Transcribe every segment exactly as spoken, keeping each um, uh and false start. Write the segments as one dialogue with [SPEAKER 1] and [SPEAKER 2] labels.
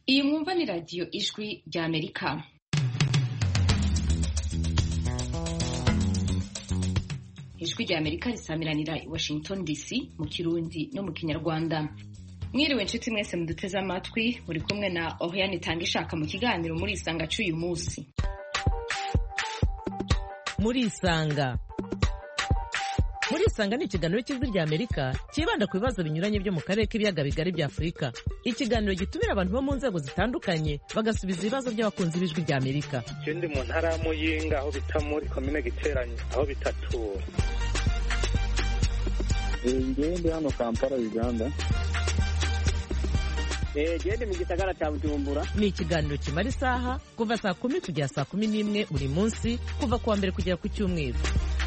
[SPEAKER 1] Iyi mwumva ni radiyo ijwi rya Amerika. Ijwi rya Amerika risamiranira i Washington D C mu Kirundi no mu Kinyarwanda. Mwiriwe nshuti mwese muduteze amatwi, muri kumwe na Oriane Tangishaka mu kiganiro muri Isanga cy'uyu munsi.
[SPEAKER 2] Muri Isanga Muri Isanga ni ikiganiro cy'ijwi rya Amerika kibanda ku bibazo binyuranye byo mu karere k'ibiyaga bigari bya Afurika. Ikiganiro gitumira abantu bo mu nzego zitandukanye bagasubiza ibibazo by'abakunzi b'ijwi rya Amerika.
[SPEAKER 3] Ikindi mu ntara ya Muyinga aho bita muri komine Giteranyi aho bitatura.
[SPEAKER 4] Ngende hano Kampala Uganda.
[SPEAKER 5] Eh gende mu gisagara cya Bujumbura.
[SPEAKER 2] Ni ikiganiro kimara isaha kuva saa kumi kugera saa kumi n'imwe buri munsi kuva kuwa mbere kugera ku cyumweru.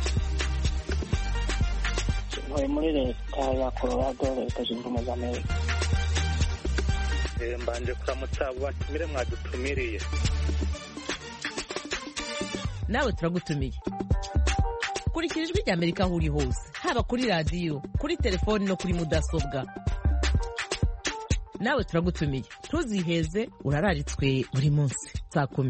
[SPEAKER 5] Muri leta ya Colorado leta zunze ubumwe za Amerika.
[SPEAKER 3] Mbanje kuramutsa abo batumire mwadutumiriye.
[SPEAKER 2] Nawe turagutumiye. Kurikira ijwi rya Amerika aho uri hose, haba kuri radiyo, kuri telefoni no kuri mudasobwa. Nawe turagutumiye. Ntuziheze, urararitswe buri munsi saa kumi.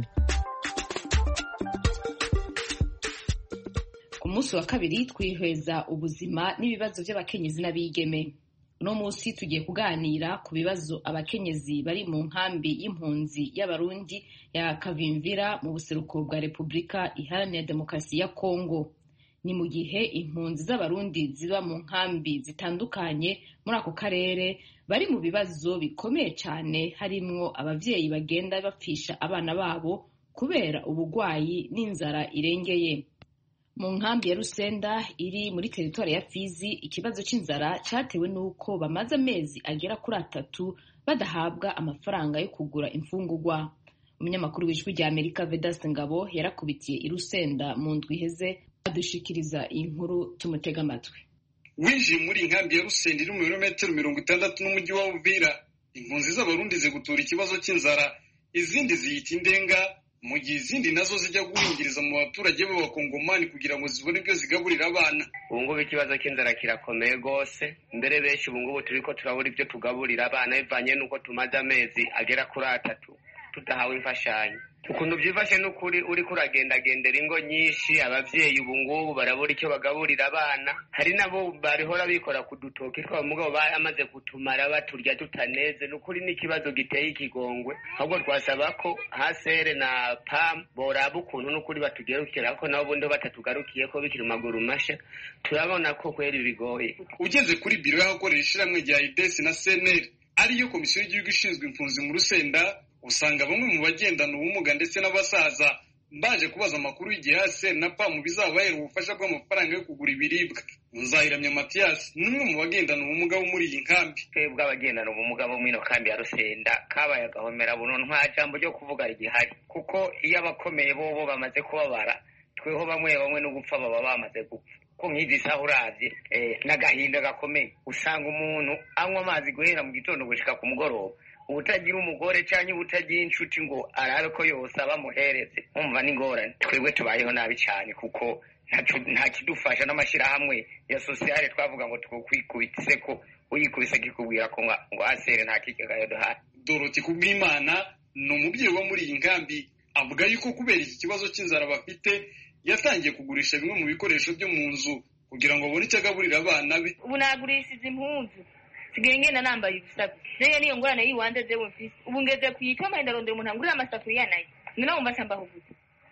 [SPEAKER 1] Ku munsi wa kabiri twihweza ubuzima n'ibibazo by'abakenyezi n'abigeme. Uno munsi tugiye kuganira ku bibazo abakenyezi bari mu nkambi y'impunzi y'Abarundi ya Kavimvira mu buseruko bwa Repubulika Iharanira Demokarasi ya Kongo. Ni mu gihe impunzi z'Abarundi ziba mu nkambi zitandukanye muri ako karere bari mu bibazo bikomeye cyane, harimwo abavyeyi bagenda bapfisha abana babo kubera ubugwayi n'inzara irengeye. Mu nkambi ya Rusenda iri muri teritwari ya Fizi, ikibazo c'inzara cyatewe nuko bamaze amezi agera kuri atatu badahabwa amafaranga yo kugura imfungurwa. Umunyamakuru w'ijwi rya Amerika Vedaste Ngabo yarakubitiye i Rusenda mu ndwi iheze adushikiriza iyi nkuru, tumutega amatwi.
[SPEAKER 6] Winjiye muri inkambi ya Rusenda iri mu birometero mirongo itandatu n'umujyi wa Uvira, impunzi z'Abarundi zigutura ikibazo c'inzara, izindi ziyita indenga, mu gihe izindi nazo zijya guhingiriza mu baturage b'abakongomani kugira ngo zibone ibyo zigaburira abana.
[SPEAKER 7] Ubu ngubu ikibazo cy'inzara kirakomeye rwose, mbere benshi ubu ngubu turiko turabura ibyo tugaburira abana bivanye n'uko tumaze amezi agera kuri atatu tudahawe imfashanyo. Ukuntu byifashe n'ukuri uri kuragendagendera ingo nyinshi, abavyeyi ubu ngubu barabura icyo bagaburira abana. Hari nabo barihora bikora ku dutoki twabo mugabo bamaze kutumara baturya tutaneze. N'ukuri n'ikibazo giteye ikigongwe, ahubwo twasaba ko hasere na pam boraba ukuntu n'ukuri batugerukira ko nabo bundi batatugarukiye ko bikiri maguru masha. Turabona ko kweri bigoye.
[SPEAKER 6] Ugeze kuri biro y'ahakorera ishiramwe rya I D S na C N L ariyo komisiyo y'igihugu ishinzwe impunzi mu Rusenda, usanga bamwe mu bagendana ubumuga ndetse n'abasaza baje kubaza amakuru y'igihe hase na pamu bizabahera ubufasha bw'amafaranga yo kugura ibiribwa. Nzahiramya Mathias n'umwe mu bagendana ubumuga bo muri iyi nkambi.
[SPEAKER 7] Twebwe abagendana ubumuga bo mwino kambi ya Rusenda kabaye agahomera buno nta jambo ryo kuvuga igihari, kuko iyo abakomeye bobo bamaze kubabara, tweho bamwe bamwe no gupfa baba bamaze gupfa. Ko nk'izi saha uravye eh, n'agahinda gakomeye, usanga umuntu anywa amazi guhera mu gitondo gushika ku mugoroba, ubutagira umugore canke ubutagira inshuti ngo arabe ko yose abamuhereze. Umva n'ingorane, twebwe tubayeho nabi cyane kuko nta kidufasha n'amashirahamwe ya sociale twavuga ngo twokwikubitse ko uyikubise kikubwira ko ngo asere nta kigega yaduhaye.
[SPEAKER 6] Dorothy Kubwimana ni umubyeyi wo muri iyi nkambi, avuga yuko kubera iki kibazo cy'inzara bafite yatangiye kugurisha bimwe mu bikoresho byo mu nzu kugira ngo abone icyo agaburira abana be.
[SPEAKER 8] Ubu nagurishije impunzu sigaye ngenda nambaye ibisago, nayo niyo ngorane yiwande zewe mfise. Ubu ngeze kuyitoma ndarondera umuntu angurira amasafuriya nayo nina mu mashamba huguze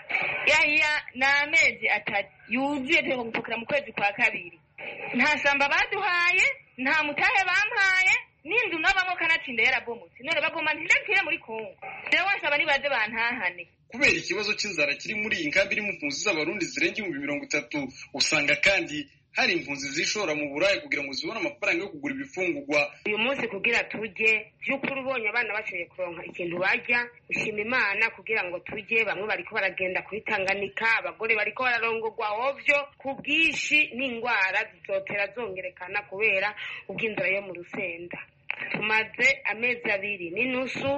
[SPEAKER 8] yaya na amezi atatu yuzuye teko gupokera mu kwezi kwa kabiri. Nta shamba baduhaye, nta mutahe bampaye, n'inzu nabamo kanatsinda yarabomotse, none bagoma ndekire muri Kongo. Rero nsaba nibaze bantahane.
[SPEAKER 6] Kubera ikibazo cy'inzara kiri muri iyi nkambi iri mu impunzi z'Abarundi zirenga ibihumbi mirongo itatu, usanga kandi hari impunzi zishora mu burayi kugira ngo zibone amafaranga yo kugura ibifungurwa.
[SPEAKER 9] Uyu munsi kugira turye by'ukuri ubonye abana bashoboye kuronka ikintu barya, ushima Imana kugira ngo turye. Bamwe bariko baragenda kuri Tanganyika, abagore bariko bararongorwa hovyo ku bwishi, n'ingwara zizotera zongerekana kubera ubw'inzara yo mu Rusenda. Tumaze amezi abiri n'inusu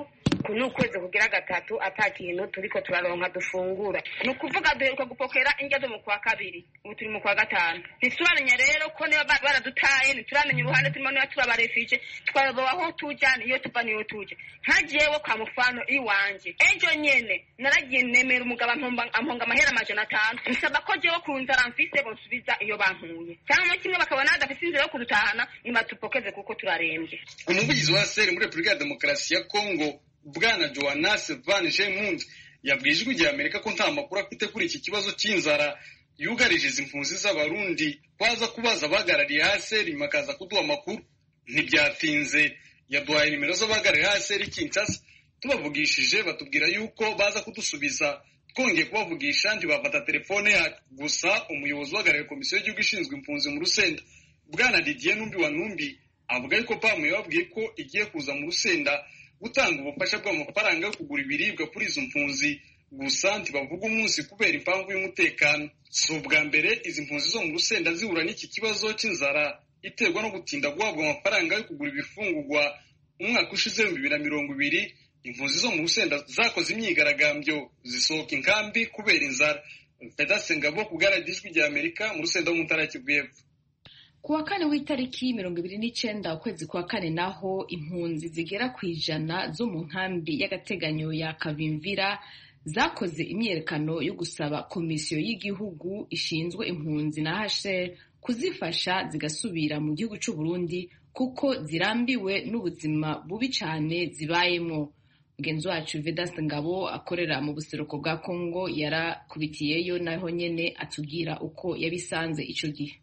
[SPEAKER 9] ku n'ukwezi kugira gatatu ata kintu turiko turaronka dufungura ni ukuvuga duheruka gupokera indya zo mu kwa kabiri ubu turi mu kwa gatanu ntituramenya rero ko niba baradutaye ntituramenya uruhande turimo niba turi abarefije twayobowe aho tuja niyo tuva niyo tuja nka jewe kwa mufano iwanje ejo nyene naragiye nemera umugabo amponga amahera amajana atanu nsaba ko jewe ku nzara mfise bonsubiza iyo bankuye cyangwa kimwe bakabona adafise inzira yo kudutahana nibatupokeze kuko turarembye.
[SPEAKER 6] Umuvugizi wa seri muri Repubulika ya Demokarasi ya Kongo Bwana Johannes Van Gemund yabwiye ijwi rya Amerika ko nta makuru afite kuri iki kibazo cy'inzara yugarije izi mpunzi z'abarundi kwaza kubaza abahagarariye haseri makaza kuduha amakuru. Ntibyatinze yaduhaye nimero z'abahagarariye haseri Kinshasa tubavugishije batubwira yuko baza kudusubiza twongeye kubavugisha ntibafata telefone yacu. Gusa umuyobozi uhagarariye komisiyo y'igihugu ishinzwe impunzi mu Rusenda Bwana Didier Numbi wa Numbi avuga yuko pamu yababwiye ko igiye kuza mu Rusenda gutanga ubufasha bw'amafaranga yo kugura ibiribwa kuri izo mpunzi. Gusa ntibavuga umunsi kubera impamvu y'umutekano. Si ubwa mbere izi mpunzi zo mu Rusenda zihura n'iki kibazo cy'inzara iterwa no gutinda guhabwa amafaranga yo kugura ibifungurwa. Umwaka ushize mu bibiri na mirongo ibiri impunzi zo mu Rusenda zakoze imyigaragambyo zisohoka inkambi kubera inzara. Pedase Ngabo kugaragara ijwi rya Amerika mu Rusenda wo mu ntara ya Kivu y'Epfo.
[SPEAKER 1] Kuwa kane w'itariki mirongo ibiri n'icenda ukwezi kwa kane naho impunzi zigera ku ijana zo mu nkambi y'agateganyo ya Kavimvira zakoze imyerekano yo gusaba komisiyo y'igihugu ishinzwe impunzi na H C R kuzifasha zigasubira mu gihugu c'u Burundi kuko zirambiwe n'ubuzima bubi cane zibayemo. Mugenzi wacu Vedaste Ngabo akorera mu buseruko bwa Kongo yarakubitiyeyo naho nyene atubwira uko yabisanze ico gihe.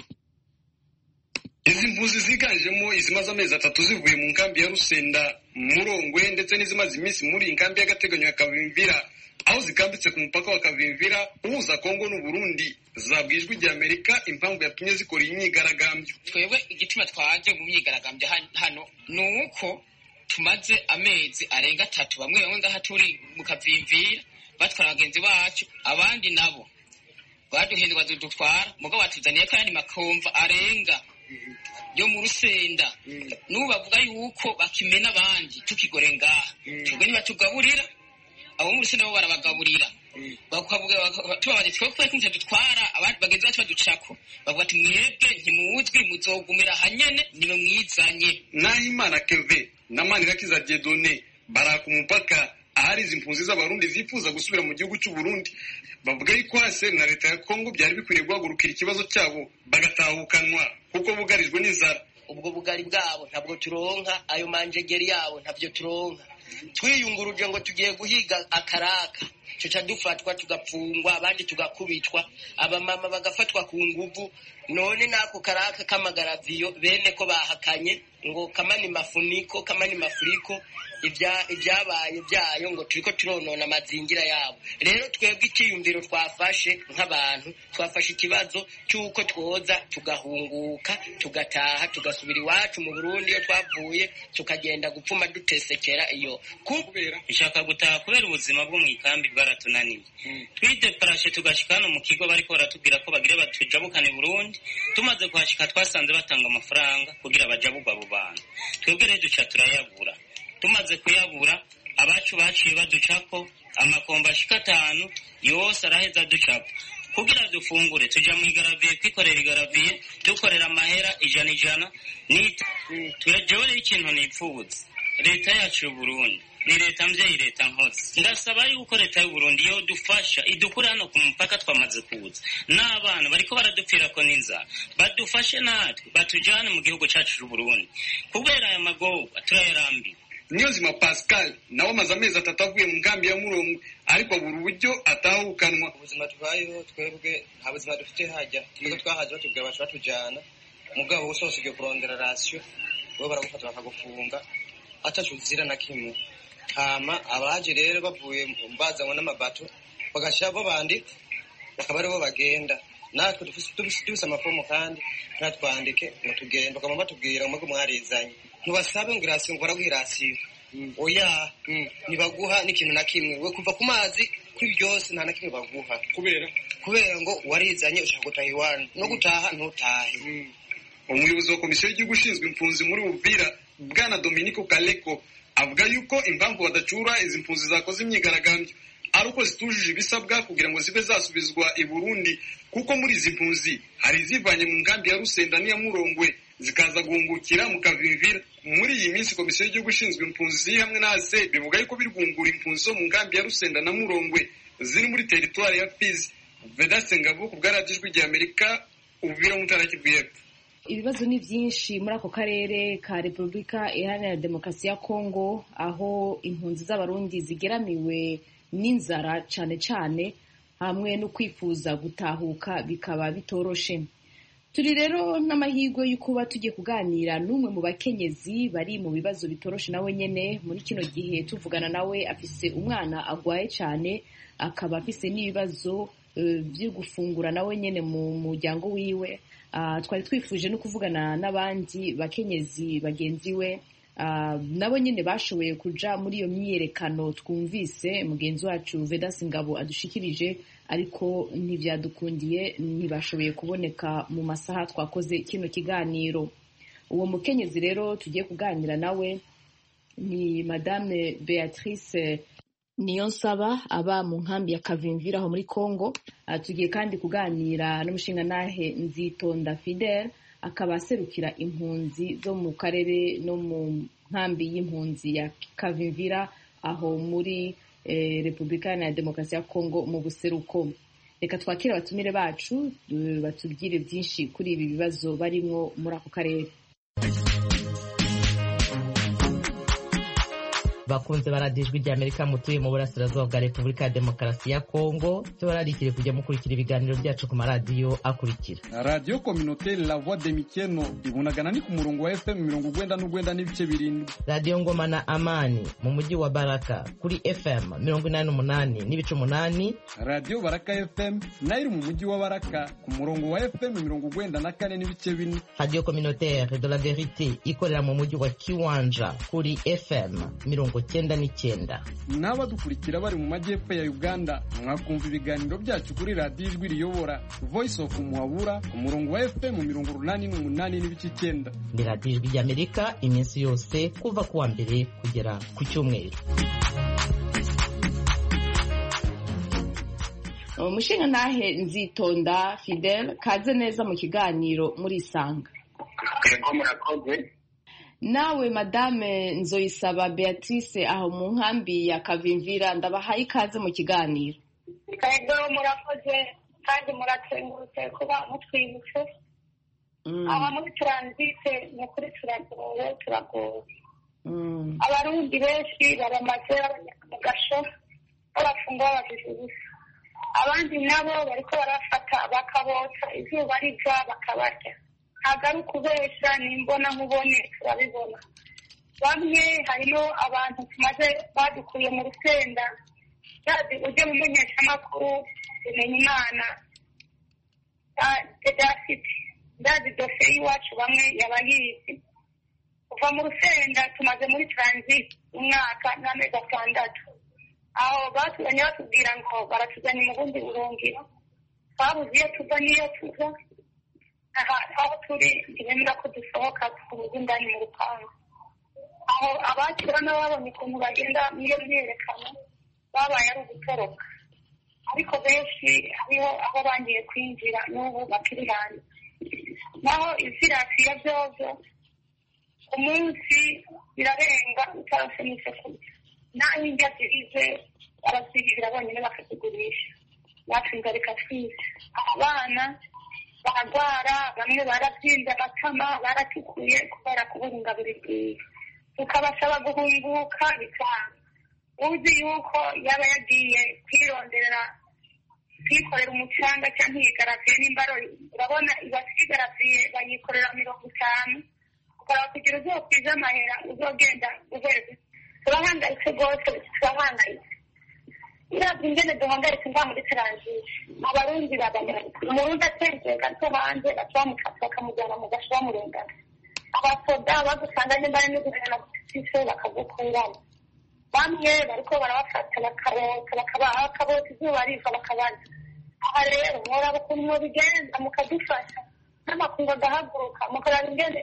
[SPEAKER 6] Izi mpunzi ziganjemo izimaze amezi atatu zivuye mu nkambi ya Rusenda, Murongwe ndetse n'izimaze iminsi muri nkambi y'agateganyo ya Kavimvira aho zikambitse ku mupaka wa Kavimvira uhuza Kongo n'u Burundi zabwijwe rya Amerika impamvu yatumye zikora imyigaragambyo.
[SPEAKER 10] Twebwe igituma twaje mu myigaragambyo hano nuko tumaze amezi arenga atatu bamwe bamwe ngaha turi mu Kavimvira batwara abagenzi bacu abandi nabo baduhindwa dutwara mugabo batuzaniye kandi makomva arenga yo mu Rusenda n'ubu bavuga yuko bakimena abandi tukigore ngaha twebwe ntibatugaburira abo mu Rusenda bo barabagaburira bakavuga tubabaze twebwe ko dutwara abandi bagenzi bacu baducako bavuga ati mwebwe ntimuzwi muzogumira hanyene niwe mwizanye.
[SPEAKER 6] Nahimana Keve na Manirakiza Dieudonné baraka umupaka ahari izi mpunzi z'abarundi zifuza gusubira mu gihugu cy'u Burundi bavuga yuko haseri na leta ya Kongo byari bikwiriye guhagurukira ikibazo cyabo bagatahukanwa kuko bugarijwe n'inzara.
[SPEAKER 11] Ubwo bugari bwabo ntabwo turonka, ayo manjegeri yabo ntabyo turonka. Twiyunguruje ngo tugiye guhiga akaraka cyo dufatwa tugapfungwa abandi tugakubitwa abamama bagafatwa ku nguvu. None nako karaka kamagaraviyo bene ko bahakanye ngo kamani mafuniko kamani mafuriko ibya ibyabaye byayo ngo turiko turonona amazingira yabo. Rero twebwe ikiyumviro twafashe nk'abantu twafashe ikibazo cyuko twoza tugahunguka tugataha tugasubira iwacu mu Burundi iyo twavuye tukagenda gupfuma dutesekera iyo
[SPEAKER 12] kubera ishaka gutaha kubera ubuzima bwo mu ikambi bwaratunaniye. hmm. Twideparashe tugashikana mu kigo bariko baratubwira ko bagira batujabukane Burundi. Tumaze kuhashika twasanze batanga amafaranga kugira bajabugwa abo bantu. Twebwe rero duca turayabura. Tumaze kuyabura abacu baciye baducako amakomba ashika atanu yose araheza ducako kugira dufungure tuja mu igaraviye kwikorera igaraviye dukorera amahera ijana ijana nita. Tuyajewe ikintu nipfuza leta yacu y'u Burundi ni leta mvyeyi leta nkozi. Ndasaba yuko leta y'u Burundi yo dufasha idukura hano ku mupaka twamaze kuza n'abana bariko baradupfira ko n'inzara badufashe natwe batujane mu gihugu cacu c'u Burundi kubera aya magorwa turayarambiwe.
[SPEAKER 6] Niyonzima Pascal nawe amaze amezi atatu avuye mu nkambi ya Murongwe ariko buri uburyo atahukanwa.
[SPEAKER 13] Ubuzima tubayeho twebwe nta buzima dufite hajya twebwe twahaje batubwira bacu batujana mugabo wose usigiye kurondera ratio bo baragufata bakagufunga atacu zira na kimwe. Hama abaje rero bavuye mbazanwa n'amabato bagashya bo bandi bakaba aribo bagenda natwe dufise amafomo kandi natwandike ngo tugende bakaba batubwira ngo mwarizanye ntibasabe ngo irasiyo ngo baraguhirasiyo. Oya nibaguha n'ikintu na kimwe we kuva ku mazi kuri byose nta na kimwe baguha
[SPEAKER 6] kubera
[SPEAKER 13] kubera ngo warizanye ushaka gutaha iwanyu no gutaha ntutahe.
[SPEAKER 6] Umuyobozi wa komisiyo y'igihugu ishinzwe impunzi muri Uvira bwana Dominico Kaleko avuga yuko impamvu badacura izi mpunzi zakoze imyigaragambyo ari uko zitujuje ibisabwa kugira ngo zibe zasubizwa i Burundi, kuko muri izi mpunzi hari izivanye mu nkambi ya Rusenda n'iya Murongwe zikaza guhungukira mu Kavimvira. Muri iyi minsi komisiyo y'igihugu ishinzwe impunzi hamwe na A S E bivuga yuko biri guhungura impunzi zo mu nkambi ya Rusenda na Murongwe ziri muri teritwari ya Fizi. Vedaste Ngabo ku bwaradijwe rya Amerika, Uvira mu ntara Kivu y'Epfo.
[SPEAKER 1] Ibibazo ni byinshi muri ako karere ka Repubulika Iharanira Demokarasi ya Kongo, aho impunzi z'abarundi zigeramiwe n'inzara cane cane hamwe no kwifuza gutahuka bikaba bitoroshe. Turi rero n'amahirwe y'ukuba tugiye kuganira n'umwe mu bakenyezi bari mu bibazo bitoroshe nawe nyene. Muri kino gihe tuvugana nawe afise umwana agwaye cane, akaba afise n'ibibazo uh, byo gufungura nawe nyene mu muryango wiwe. Uh, twari twifuje no kuvugana n'abandi bakenyezi bagenzi we uh, nabo nyene bashoboye kuja muri iyo myiyerekano twumvise mugenzi wacu Vedaste Ngabo adushikirije, ariko ntivyadukundiye, ntibashoboye kuboneka mu masaha twakoze kino kiganiro. Uwo mukenyezi rero tugiye kuganira nawe ni Madame Beatrice Niyonsaba aba mu nkambi ya Kavimvira aho muri Kongo. Uh, tugiye kandi kuganira n'umushingantahe Nzitonda Fidel, akaba aserukira impunzi zo mu karere no mu nkambi y'impunzi ya Kavimvira aho muri eh, Repubulika ya Demokarasi ya Kongo mu buseruko. Reka twakire abatumire bacu uh, batubwire byinshi kuri ibi bibazo barimwo muri ako karere.
[SPEAKER 2] Bakunze baradijwe rya Amerika mutuye mu burasirazuba bwa Repubulika ya Demokarasi ya Kongo, tubararikire kujya mukurikira ibiganiro byacu ku maradiyo akurikira:
[SPEAKER 14] Radio Communautaire La Voix de Mikeno ibunagana ni ku murongo wa F M mirongo ugwenda n'ugwenda n'ibice birindwi.
[SPEAKER 2] Radio Ngoma na Amani mu mujyi wa Baraka kuri F M mirongo inani n'umunani n'ibice umunani.
[SPEAKER 14] Radio Baraka F M nayo mu mujyi wa Baraka ku murongo wa F M mirongo ugwenda na kane n'ibice bine.
[SPEAKER 2] Radio Communautaire de la Verite ikorera mu mujyi wa Kiwanja kuri F M mirongo cyenda n'icyenda.
[SPEAKER 14] N'abadukurikira bari mu majyepfo ya Uganda mwakumva ibiganiro byacu kuri Radio Ijwi Riyobora Voice of Muhabura ku murongo wa F M mirongo urunani n'umunani n'ibice icyenda.
[SPEAKER 2] Ni Radio Ijwi ry'Amerika iminsi yose kuva kuwa mbere kugera ku cyumweru.
[SPEAKER 1] Umushingantahe Nzitonda Fidel, kaze neza mu kiganiro muri Isanga.
[SPEAKER 15] Yego murakoze.
[SPEAKER 1] Nawe Madame Nzoyisaba Beatrice aho mu nkambi ya Kavimvira, ndabahaye ikaze mu kiganiro.
[SPEAKER 16] Yego murakoze kandi muratengurutse kuba mutwibutse. Mm. Aba muri transite ni kuri turagowe turagowe. Mm. Abarundi benshi baramaze mu gasho barafungwa bagize ubusa. Abandi nabo bariko barafata bakabotsa izuba riva bakabarya. Hagaru kubesha nimbona nkubone turabibona. Bamwe harimo abantu tumaze badukuye mu Rusenda, yazi uje mu menyeshamakuru kumenya Imana edafiti ndazi dosiye iwacu bamwe yabayizi. Kuva mu Rusenda tumaze muri transit umwaka n'amezi atandatu. Aho batuzanye batubwira ngo baratuzanye mu bundi burungiro, twabuze iyo tuva n'iyo tuza. Aha aho turi ntibemera ko dusohoka tukubuze indani mu rupangu. Aho abakira n'ababonye ukuntu bagenda n'iyo myerekano babaye ari ugutoroka, ariko benshi hariho aho bangiye kwinjira n'ubu bakiri hanze. Naho izirasiye byose umunsi birarenga utarose n'icyo kurya, naho indya zirize barazibira bonyine bakazigurisha, natwe ingaruka twize. Abana baragwara, bamwe baravyimbye amatama, baratukuye kubera kubura ingaburo ikwiye. Tukabasaba guhunguka bikanga. Uzi yuko yaba yagiye kwironderera kwikorera umucanga cyangwa yigaraviye n'imbaro, urabona ibasigarasiye bayikorera mirongo itanu, ukaba kugira uzokwiza amahera uzogenda uheze. Turahangayitse rwose, turahangayitse. Uravye ingene duhangayitse ngaha muri transit, abarundi babamara umurundi atembeye gato hanze bacamufata bakamujyana mu gasho bamurengana. Abasoda bagusanganye mbare n'ugurana gutise bakagukuramo. Bamwe bariko barabafata bakabota bakabota izuba riva bakabaza. Aha rero muraba ukuntu mubigenza mukadufasha, n'amakungu agahaguruka mukaraba ingene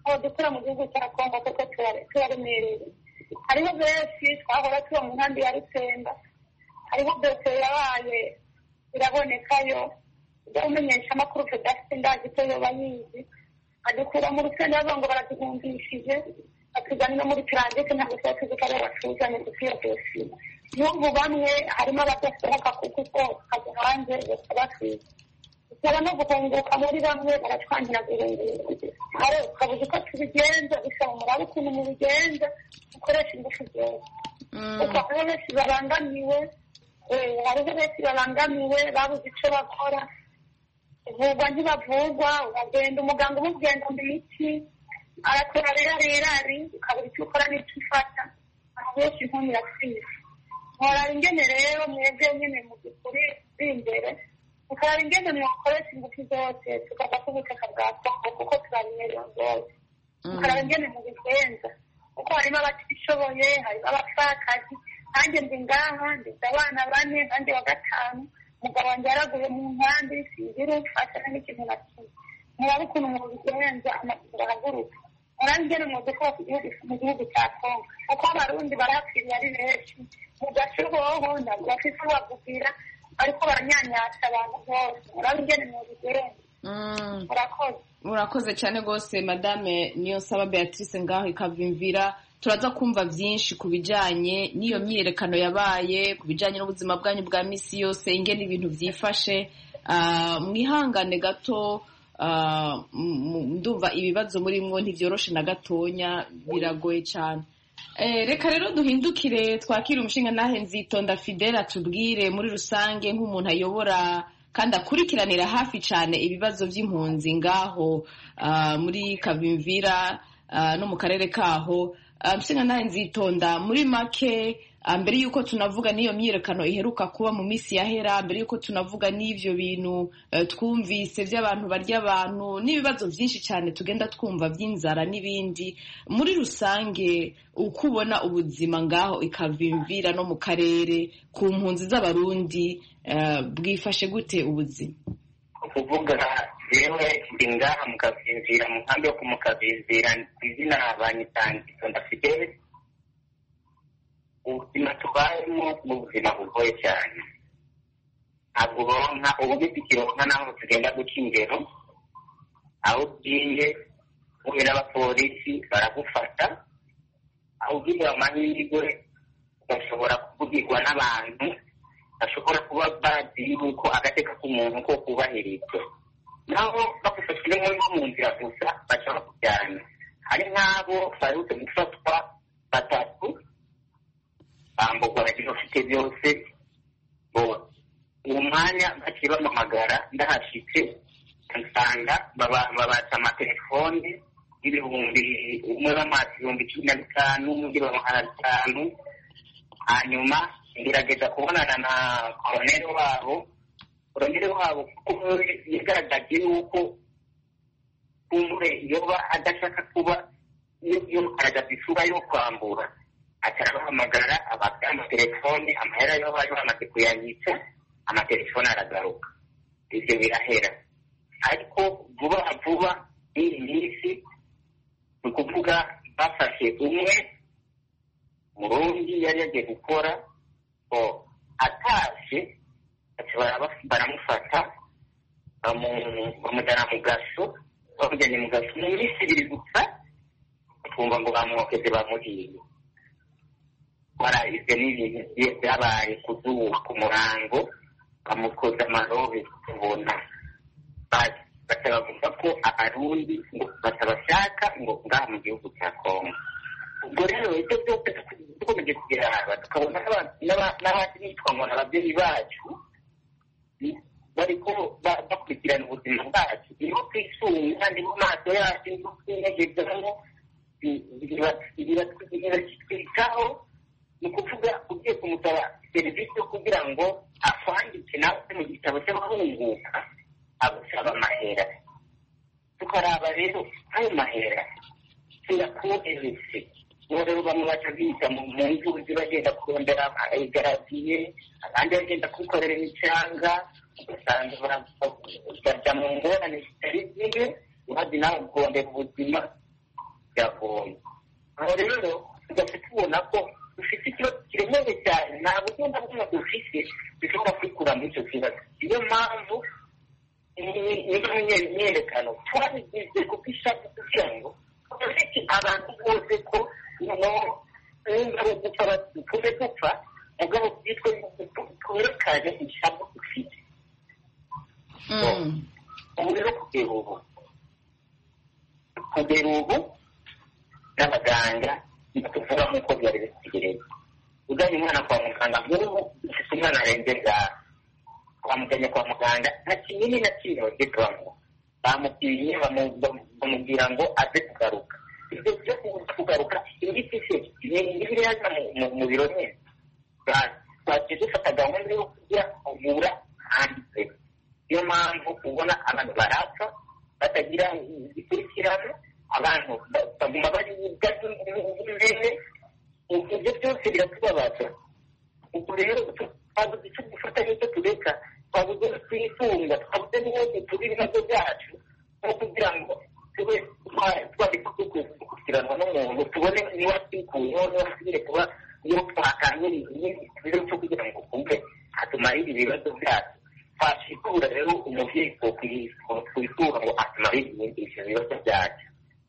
[SPEAKER 16] aho dukora mu gihugu cya kongo kuko turaremereye. Hariho benshi twahora tuba mu nkambi ya Rusenga, hariho dosiye yabaye irabonekayo ibyo umenyesha amakuru tudafite ndazi ko yoba yizi, adukura mu Rusenga bavuga ngo baraduhungishije, batujyana no muri transit ntabwo tuba tuzi ko aribo batuzanye kuko iyo dosiye n'ubu bamwe harimo abadasohoka kuko kajya hanze bakabatwiza, bisaba no guhunguka muri bamwe baratwangira guhunguka, hari ukabuze uko tubigenza, bisaba murabe ukuntu mubigenza mukoresha ingufu zose kuko hariho benshi babangamiwe, hariho benshi babangamiwe babuze icyo bakora, uvurwa ntibavurwa, uragenda umuganga umubwira ngo imiti arakora rerarerari ukabura icyo ukora n'icyo ufata, aho benshi inkono irasize. Muraba ingene rero mwebwe nyine mu by'ukuri uri imbere, mukaraba ingene mwakoresha ingufu zose tukava ku butaka bwa Kongo kuko turabimerewe rwose, mukaraba ingene mubigenza kuko harimo abatishoboye, harimo abapfakazi, nanjye ndi ngaha ndetse abana bane nanjye wa gatanu, umugabo wanjye yaraguye mu nkambi singira umfasha n'ikintu na kimwe. Murabe ukuntu mubigenza amaguru arahaguruka, murabe ingene mudukora mu gihugu cya Kongo kuko abarundi barahapfiriye ari benshi, mu gace hoho ntabwo bafite ubabwira ariko baranyanyasa abantu bose, murabe ingene mubigenza. Murakoze.
[SPEAKER 1] Murakoze cyane rwose Madame Niyonsaba Beatrice ngaho ikavimvira. Turaza kumva byinshi ku bijyanye n'iyo myiyerekano yabaye, ku bijyanye n'ubuzima bwanyu bwa misi yose, ingene ibintu byifashe. Mwihangane gato, ndumva ibibazo muri mwo ntibyoroshe na gatonya, biragoye cyane. Reka rero duhindukire twakire umushinga nahe Nzitonda Fidela tubwire muri rusange nk'umuntu ayobora kandi akurikiranira hafi cyane ibibazo by'impunzi ngaho muri Kavimvira no mu karere kaho. Umushinga nahe Nzitonda, muri make mbere yuko tunavuga n'iyo myiyerekano iheruka kuba mu minsi yahera, mbere yuko tunavuga n'ivyo bintu twumvise by'abantu barya abantu n'ibibazo byinshi cyane tugenda twumva by'inzara n'ibindi, muri rusange uko ubona ubuzima ngaho ikavimvira no mu karere ku mpunzi z'abarundi bwifashe gute ubuzima?
[SPEAKER 15] Kuvuga yewe ndi ngaha mu Kavimvira, mu nkambi yo ku Mukavimvira, izina banyitangizo ndafite ubuzima tubayemo n'ubuzima bugoye cyane, ntabwo uronka ubugize ikironka naho tugenda guca ingero, aho ugiye uhuye n'abapolisi baragufata, aho ugiye amahirwe ugashobora kuvugirwa n'abantu bashobora kuba bazi yuko agateka k'umuntu ko kubahirizwa, naho bagufashije muri mu nzira gusa baca bakujyana. Hari nk'abo barutse gufatwa batatu bambugwa bagira ufite byose, uwo mwanya baciye bamamagara, ndahashitse nsanga babatsa amatelefoni y'ibihumbi, umwe bamwatsa ibihumbi cumi na bitanu, undi bamuha bitanu. Hanyuma ngerageza kubonana na koroneri wabo, koroneri wabo kuko yagaragaje yuko kumbure yoba adashaka kuba iyo aragaza isura yo kwambura, atarabahamagara abafite amatelefoni, amahera yo bari bamaze kuyanyitsa, amatelefoni aragaruka, ibyo birahera. Ariko vuba vuba iyi minsi ni ukuvuga bafashe umwe murundi yari yagiye gukora atashe, baramufata bamujyana mu gaso, bamujyanye mu gaso mu minsi ibiri gusa twumva ngo bamwokeze bamuhiye. Ibyo ni ibintu byabaye kuzuba ku murango, bamukoze amarobe tubona, batabavuga ko abarundi ngo batabashaka ngo ngaha mu gihugu cya Kongo. Ubwo rero ibyo byose dukomeje kubiraba, tukabona n'abandi bitwa ngo ababyeyi bacu bariko bakurikirana ubuzima bwacu, niho twisunga, kandi mu maso yacu niho twinegezamo, biratwitaho. Ni ukuvuga ugiye kumusaba serivisi yo kugira ngo akwandike nawe mu gitabo cy'abahunguka, agusaba amahera. Tukaraba rero ayo mahera tuyakohereze, ubu rero bamwe baca biga mu nzuzi bagenda kurondera igaraviye, abandi bagenda kwikorera imicanga, ugasanga bajya mu ngorane zitari zimwe, umaze nawe kurondera ubuzima biragoye aho rero tugahita tubona ko dufite ikibazo kiremereye cyane nta buryo na bumwe dufite dushobora kwikura muri icyo kibazo niyo mpamvu nizo myerekano twabigize kuko ishaka kugira ngo dufite abantu bose ko nimba ari ugupfa tuve gupfa mugabo byitwe twerekane ijambo dufite ubu rero kugera ubu kugera ubu n'abaganga ntibatuvuga nk'uko byari bitegereje ujyanye umwana kwa muganga nk'ubu ufite umwana arenze ngaha twamujyanye kwa muganga nta kinini na kimwe bagiye tubamo bamupimye bamubwira ngo aze kugaruka ibyo byo kugaruka ingiti se ibiri yaza mu biro nyine twagiye dufata gahunda yo kujya kuvura handitse niyo mpamvu ubona abantu barapfa batagira igikurikirano abantu baguma bari imbere ibyo byose biratubabaza ubwo rero twabuze icyo gufata n'icyo tureka twabuze twifunga twabuze n'ibibazo turi ibibazo byacu no kugira ngo tube twari gukurikiranwa n'umuntu tubone niba twikuyeho niba tugire kuba iyo twakangiriye ibiro cyo kugira ngo kumve hatumarire ibibazo byacu twashikura rero umubyeyi twifuza ngo atumarire ibyo bibazo byacu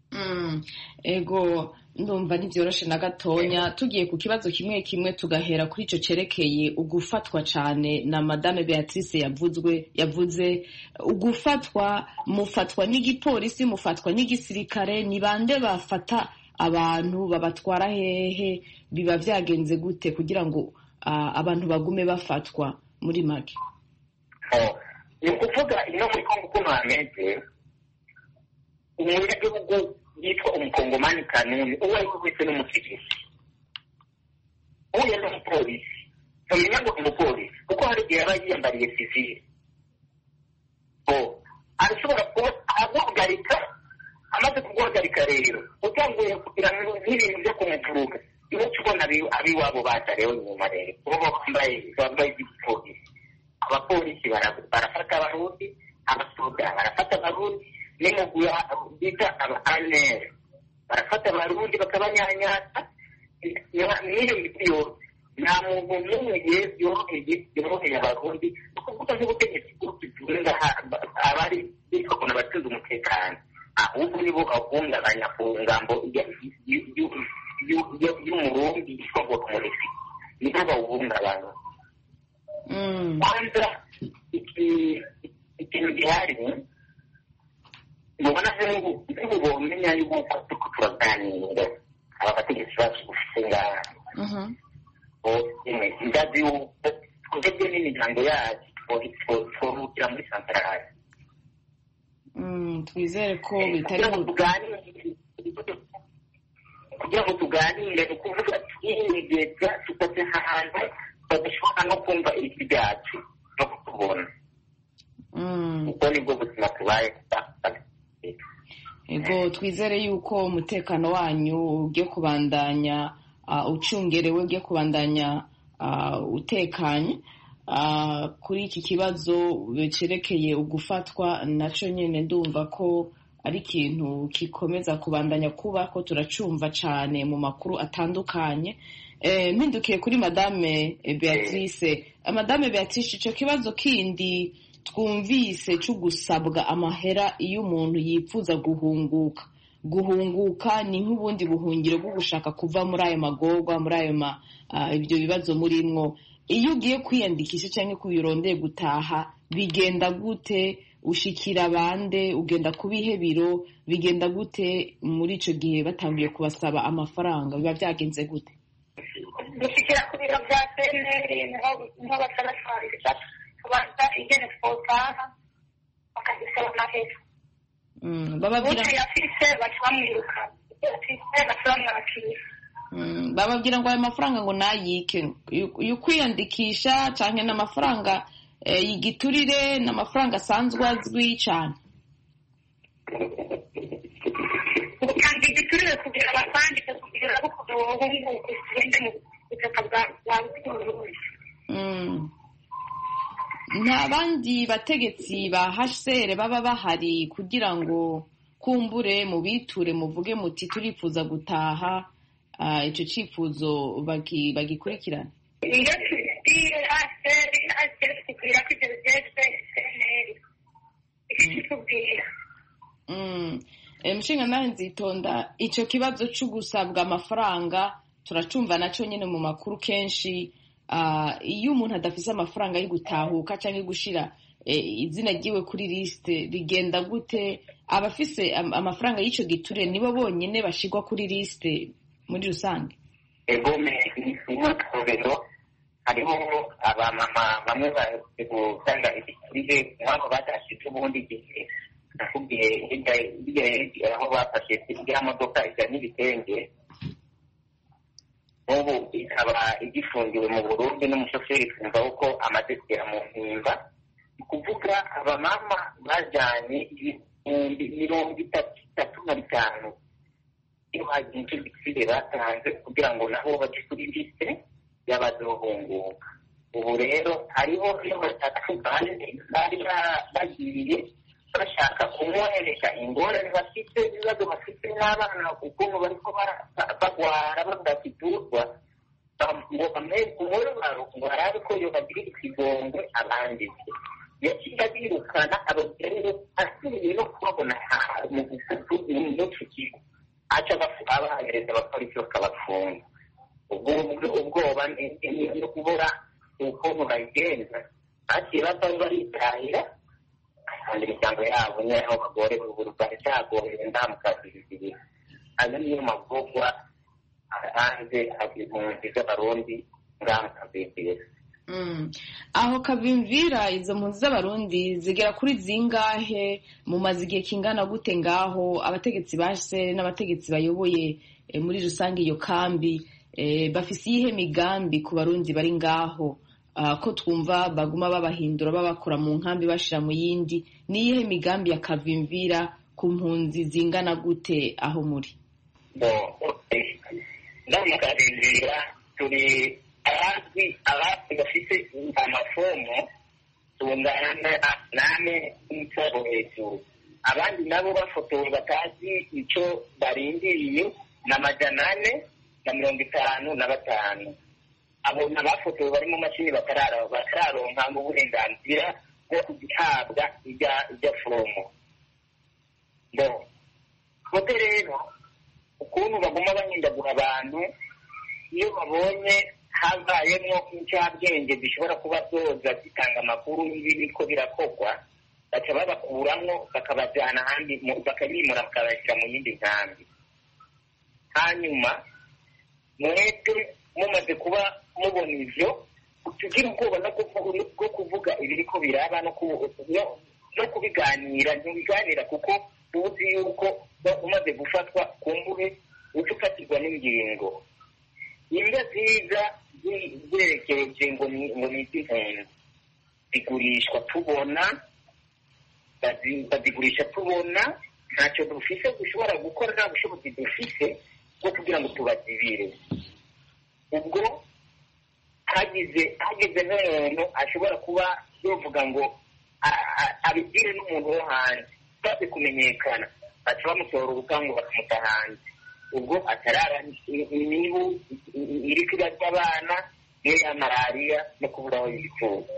[SPEAKER 1] ego ndumva ntibyoroshe na gatonya tugiye ku kibazo kimwe kimwe tugahera kuri icyo cyerekeye ugufatwa cyane na madame Beatrice yavuzwe yavuze ugufatwa mufatwa n'igipolisi mufatwa n'igisirikare ni bande bafata abantu babatwara hehe biba byagenze gute kugira ngo abantu bagume bafatwa muri make
[SPEAKER 15] ni ukuvuga ino muri kongo ukuntu hameze umunyagihugu yitwa umukongomani kanuni uwo ari we wese n'umusigisi uhuye n'umupolisi ntumenya ngo umupolisi kuko hari igihe aba yiyambariye sivile arashobora kuba aguhagarika amaze kuguhagarika rero utanguye kugira n'ibintu byo kumuvuruga iyo tubona abiwabo batareho inyuma rero kuba bambaye bambaye igipolisi abapolisi barafata abarundi abasoda barafata abarundi n'imugwi bita aba anere barafata abarundi bakabanyanyasa n'iyo miti yose nta muntu n'umwe yoroheye yoroheye abarundi kuvuga nk'ubutegetsi bw'utugenga abari bitwa ukuntu abashinzwe umutekano ahubwo nibo bahungabanya ku ngambo y'umurundi yitwa ngo kumurisi nibo bawuhungabanya kwanza ikintu gihari mubona nk'ubu nk'ubu bomenya yuko tuko turaganira aba bategetsi bacu ufite ngaha ndazi yuko twebwe n'imiryango yacu twohukira muri santarari
[SPEAKER 1] twizere ko bitari
[SPEAKER 15] kugira ngo tuganire ni ukuvuga twiyegeza tukoze ahantu badashobora no kumva ijwi ryacu no kutubona ubwo nibwo buzima tubaye
[SPEAKER 1] ego twizere yuko umutekano wanyu ugiye kubandanya ucungerewe ugiye kubandanya utekanye kuri iki kibazo cyerekeye ugufatwa nacyo nyine ndumva ko ari ikintu gikomeza kubandanya kuba ko turacumva cyane mu makuru atandukanye mpindukiye kuri madame Beatrice madame Beatrice icyo kibazo kindi twumvise cyo gusabwa amahera iyo umuntu yifuza guhunguka guhunguka ni nk'ubundi buhungiro bwo gushaka kuva muri ayo magorwa muri ayo ibyo bibazo murimwo iyo ugiye kwiyandikisha cyangwa kubirondeye gutaha bigenda gute ushikira bande ugenda ku bihe biro bigenda gute muri icyo gihe batangiye kubasaba amafaranga biba byagenze gute
[SPEAKER 16] gushyikira ku biro bya seneri niho batarasanga kubanza ingene twotaha bakagisaba amahera
[SPEAKER 1] bababwira
[SPEAKER 16] ubu yafise baca bamwiruka yafise baca bamwakira
[SPEAKER 1] bababwira ngo ayo mafaranga ngo nayike yo kwiyandikisha cyangwa n'amafaranga y'igiturire n'amafaranga asanzwe azwi cyane
[SPEAKER 16] utanga igiturire kugira abasangike kugira ngo uhunguke ugende mu butaka bwawe bw'uburundi
[SPEAKER 1] nta bandi bategetsi ba H C R baba bahari kugira ngo kumbure mu biture muvuge muti turifuza gutaha icyo cyifuzo bagikurikirana.
[SPEAKER 16] iyo tubibwiye aseri aseri tubwira ko ibyo bigezwe seneri ikitubwira.
[SPEAKER 1] Mushinga nawe Nzitonda, icyo kibazo cyo gusabwa amafaranga turacumva nacyo nyine mu makuru kenshi. Iyo umuntu adafise amafaranga yo gutahuka cyangwa gushyira izina ryiwe kuri lisite rigenda gute? Abafise amafaranga y'icyo giture nibo bonyine bashyirwa kuri lisite muri rusange?
[SPEAKER 15] Egome nk'akarorero hariho abamama bamwe bari gutanga ibiturire nk'aho badashyize ubundi gihe nakubwiye hirya aho bafashe iriya modoka ijya n'ibitenge ubu ikaba igifungiwe mu Burundi n'umushoferi twumva uko amaze kugera mu mpimba. Ni kuvuga abamama bajyanye ibihumbi mirongo itatu na bitanu iyo hagiye icyo giturire batanze kugira ngo nabo bajye kuri lisite y'abazohunguka. Ubu rero hariho iyo batatu bari bagiye bashaka kumwohereza ingorane bafite, ibibazo bafite n'abana ukuntu bariko bagwara badakiturwa ngo bamwereke umubabaro ngo barabe ko yobagirira ikigongwe abandi. Yaciye abirukana ababwira rero asubiye no kubabona mu gufutu n'icyo kigo aca abahereza abapolisi bakabafunga. ubwoba no kubura ukuntu bayigenza baciye bava baritahira kandi imiryango yabo nyine aho bagore buri baracyagoye nta mukazi bibiri. ayo niyo mavugwa hanze impunzi z'abarundi ngaha Kavimvira.
[SPEAKER 1] Aho Kavimvira izo mpunzi z'abarundi zigera kuri zingahe? Mumaze igihe kingana gute ngaho? Abategetsi base n'abategetsi bayoboye muri rusange iyo kambi bafise iyihe migambi ku barundi bari ngaho? Ko twumva baguma babahindura babakura mu nkambi bashira mu yindi. Ni iyihe migambi ya Kavimvira ku mpunzi zingana gute aho muri?
[SPEAKER 15] Ndamya Kavimvira turi abandi abandi bafite amafomo tungana nane n'icaro hejuru. Abandi nabo bafotowe batazi icyo barindiriye n'amajana ane na mirongo itanu na batanu. Abo n'abafotowe bari mu mashini batararonka uburenganzira bwo kugihabwa ijya fomo. Kote rero ukuntu baguma bahindagura abantu iyo babonye habayemo incabwenge zishobora kuba zoza zitanga amakuru y'ibibi ko birakorwa baca babakuramwo bakabajyana ahandi bakabimura bakabashyira mu yindi nkambi. Hanyuma mwebwe mumaze kuba mubona ivyo tugira ubwoba no kuvuga ibiriko biraba no kubiganira ntibiganira kuko tuzi yuko umaze gufatwa ku mbuhe uca ufatirwa n'ingingo. Imbwa nziza zerekeje ngo ni iz'impunzi zigurishwa tubona bazigurisha tubona ntacyo dufise dushobora gukora nta bushobozi dufise bwo kugira ngo tubazibire. Ubwo hagize hagize n'umuntu ashobora kuba yovuga ngo abibwire n'umuntu wo hanze baze kumenyekana baca bamutora ubukangu bakamuta hanze. Ubwo atarara imibu iri kwibazwa abana niyo ya malariya no kubura aho yifuza.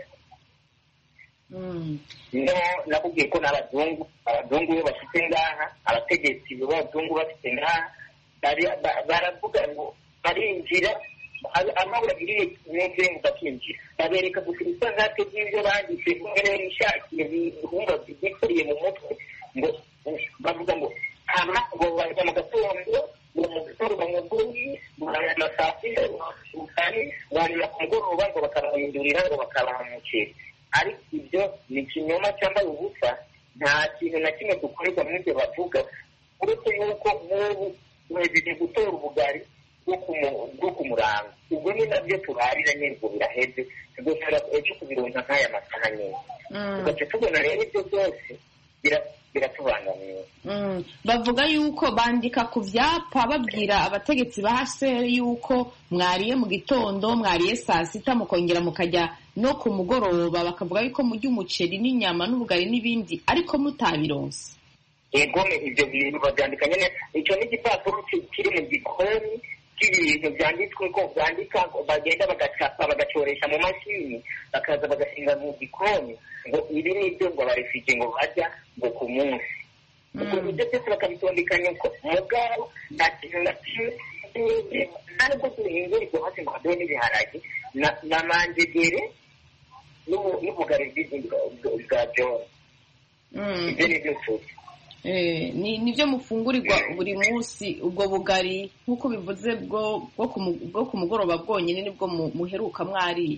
[SPEAKER 15] No nakubwiye ko n'abazungu abazungu iyo bafite ngaha abategetsi b'abazungu bafite ngaha baravuga ngo barinjira amabura agiriye mwebwe mugakinjira babereka gusa ibisangate by'ibyo banditse mbere bishakiye bihumba byikuriye mu mutwe ngo bavuga ngo hama ngo bajya mu gatondo ngo mu gitondo mu bwuyi barayana saa sita ukani wanyuma ku mugoroba ngo bakamahindurira ngo bakabaha umuceri. Ariko ibyo ni ikinyoma cyambaye ubusa, nta kintu na kimwe dukorerwa muri ibyo bavuga uretse yuko nk'ubu mwejeje gutora ubugari bwo ku murango. Ubwo ni nabyo turarira nyine ngo biraheze tugashobora ejo kubironka nk'aya masaha nyine tugaca tubona rero ibyo byose biratubangamiye.
[SPEAKER 1] Bavuga yuko bandika ku vyapa babwira abategetsi ba H C R yuko mwariye mu gitondo mwariye saa sita mukongera mukajya no ku mugoroba, bakavuga yuko mujya umuceri n'inyama n'ubugari n'ibindi ariko mutabironse.
[SPEAKER 15] egome ibyo bintu babyandika nyine. Icyo ni igipapuro kiri mu gikoni cy'ibintu byanditswe ko byandika bagenda bagacapa bagacoresha mu mashini bakaza bagashinga mu gikoni ngo ibi ni ibyo ngo abarefugee ngo bajya ngo ku munsi. Ubwo ibyo byose bakabitondekanya uko mugabo nta kintu na kimwe ntabwo duhingura ibyo hasi ngo haduhe n'ibiharage na manjegere n'ubugari bwa jone. Ibyo ni byo tuzi.
[SPEAKER 1] Nibyo mufungurirwa buri munsi. Ubwo bugari nk'uko bivuze bwo ku mugoroba bwonyine nibwo muheruka mwariye.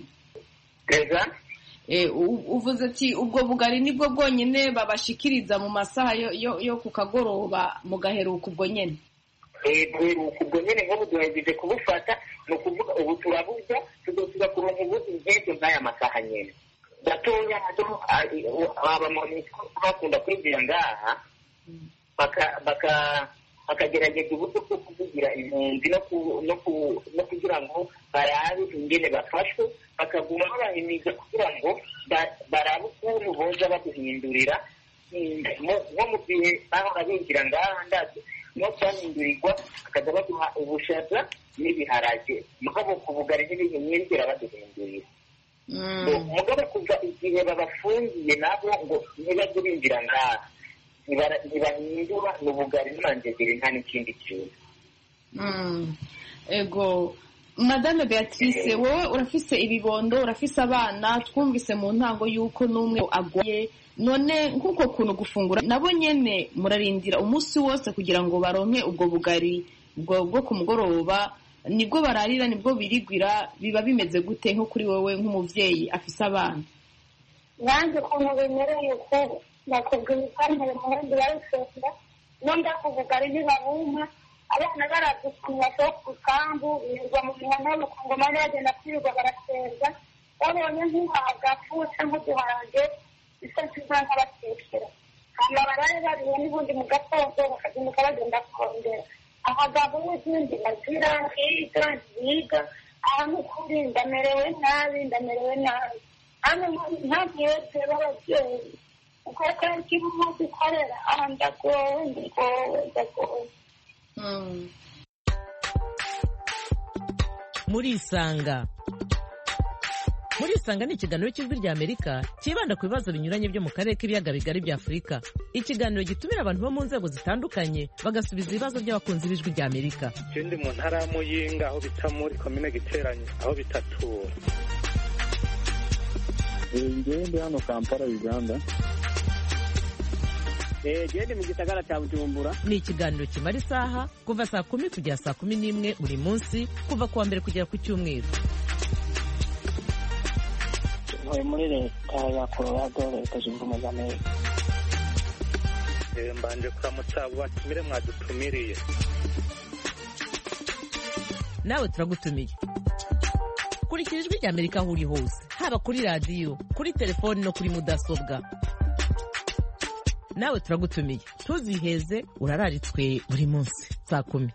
[SPEAKER 1] Uvuze ati ubwo bugari nibwo bwonyine babashikiriza mu masaha yo ku kagoroba mugaheruka ubwo nyine.
[SPEAKER 15] Duheruka ubwo nyine nk'ubu duhejeje kubufata ni ukuvuga ubu turaburya tuzotuza kuronka ubundi nk'ibyo nk'aya masaha nyine gatoya. Abamoniko bakunda kwinjira ngaha bakagerageza uburyo bwo kuvugira impunzi no kugira ngo barabe ingene bafashwe, bakaguma babahimiza kugira ngo barabe ukuntu boza baduhindurira nko mu gihe bahora binjira ngaha ndazi no byahindurirwa bakaza baduha ubushaza n'ibiharage mugabo ku bugari n'ibintu mwinjira baduhindurira. Mugabo kuva igihe babafungiye nabo ngo ntibajye binjira ngaha ntibahindura n'ubugari n'amanjegere nta n'ikindi kintu.
[SPEAKER 1] Ego Madame Beatrice, wowe urafise ibibondo urafise abana, twumvise mu ntango yuko n'umwe agwaye, none nk'uko kuntu gufungura nabo nyene murarindira umunsi wose kugira ngo baronke ubwo bugari bwo ku mugoroba? Nibwo bararira nibwo birigwira? Biba bimeze gute nko kuri wowe nk'umuvyeyi afise abana?
[SPEAKER 16] Nanjye ukuntu bimereye ko nakubwiye ipantaro muhandi barusenda nonda kubugari ntibabumpa abana baravye ukuntu basohoka ku kambu birirwa mu mihana ngo mane bagenda kwirirwa barasenga babonye nk'agafu cyangwa uduharage bisa nk'aho batekera hama baraye bariye n'ubundi mu gatondo bakazinduka bagenda kongera abagabo n'izindi bazira higa ziga aha n'ukuri ndamerewe nabi ndamerewe nabi hano ntabweze b'ababyeyi uko kenshi umuntu ukorera aha ndagowe ndagowe ndagowe.
[SPEAKER 2] Murisanga Murisanga ni ikiganiro cy'ijwi rya Amerika kibanda ku bibazo binyuranye byo mu karere k'ibiyaga bigari bya Afurika. Ikiganiro gitumira abantu bo mu nzego zitandukanye bagasubiza ibibazo by'abakunzi b'ijwi rya Amerika.
[SPEAKER 3] Ikindi mu ntara ya Muyinga aho bita muri komine Giteranyi aho bita Tura.
[SPEAKER 4] Ngende hano Kampala Uganda.
[SPEAKER 17] Gende mu gisagara cya Bujumbura.
[SPEAKER 2] Ni ikiganiro kimara isaha kuva saa kumi kugera saa kumi n'imwe buri munsi kuva kuwa mbere kugera ku cyumweru.
[SPEAKER 5] Ntuye muri leta ya Colorado leta zunze ubumwe za Amerika.
[SPEAKER 3] Mbanje kuramutsa abo batumire mwadutumiriye.
[SPEAKER 2] Nawe turagutumiye. Kurikira ijwi rya Amerika aho uri hose, haba kuri radiyo, kuri telefoni no kuri mudasobwa. Nawe turagutumiye, tuziheze urararitswe buri munsi saa kumi.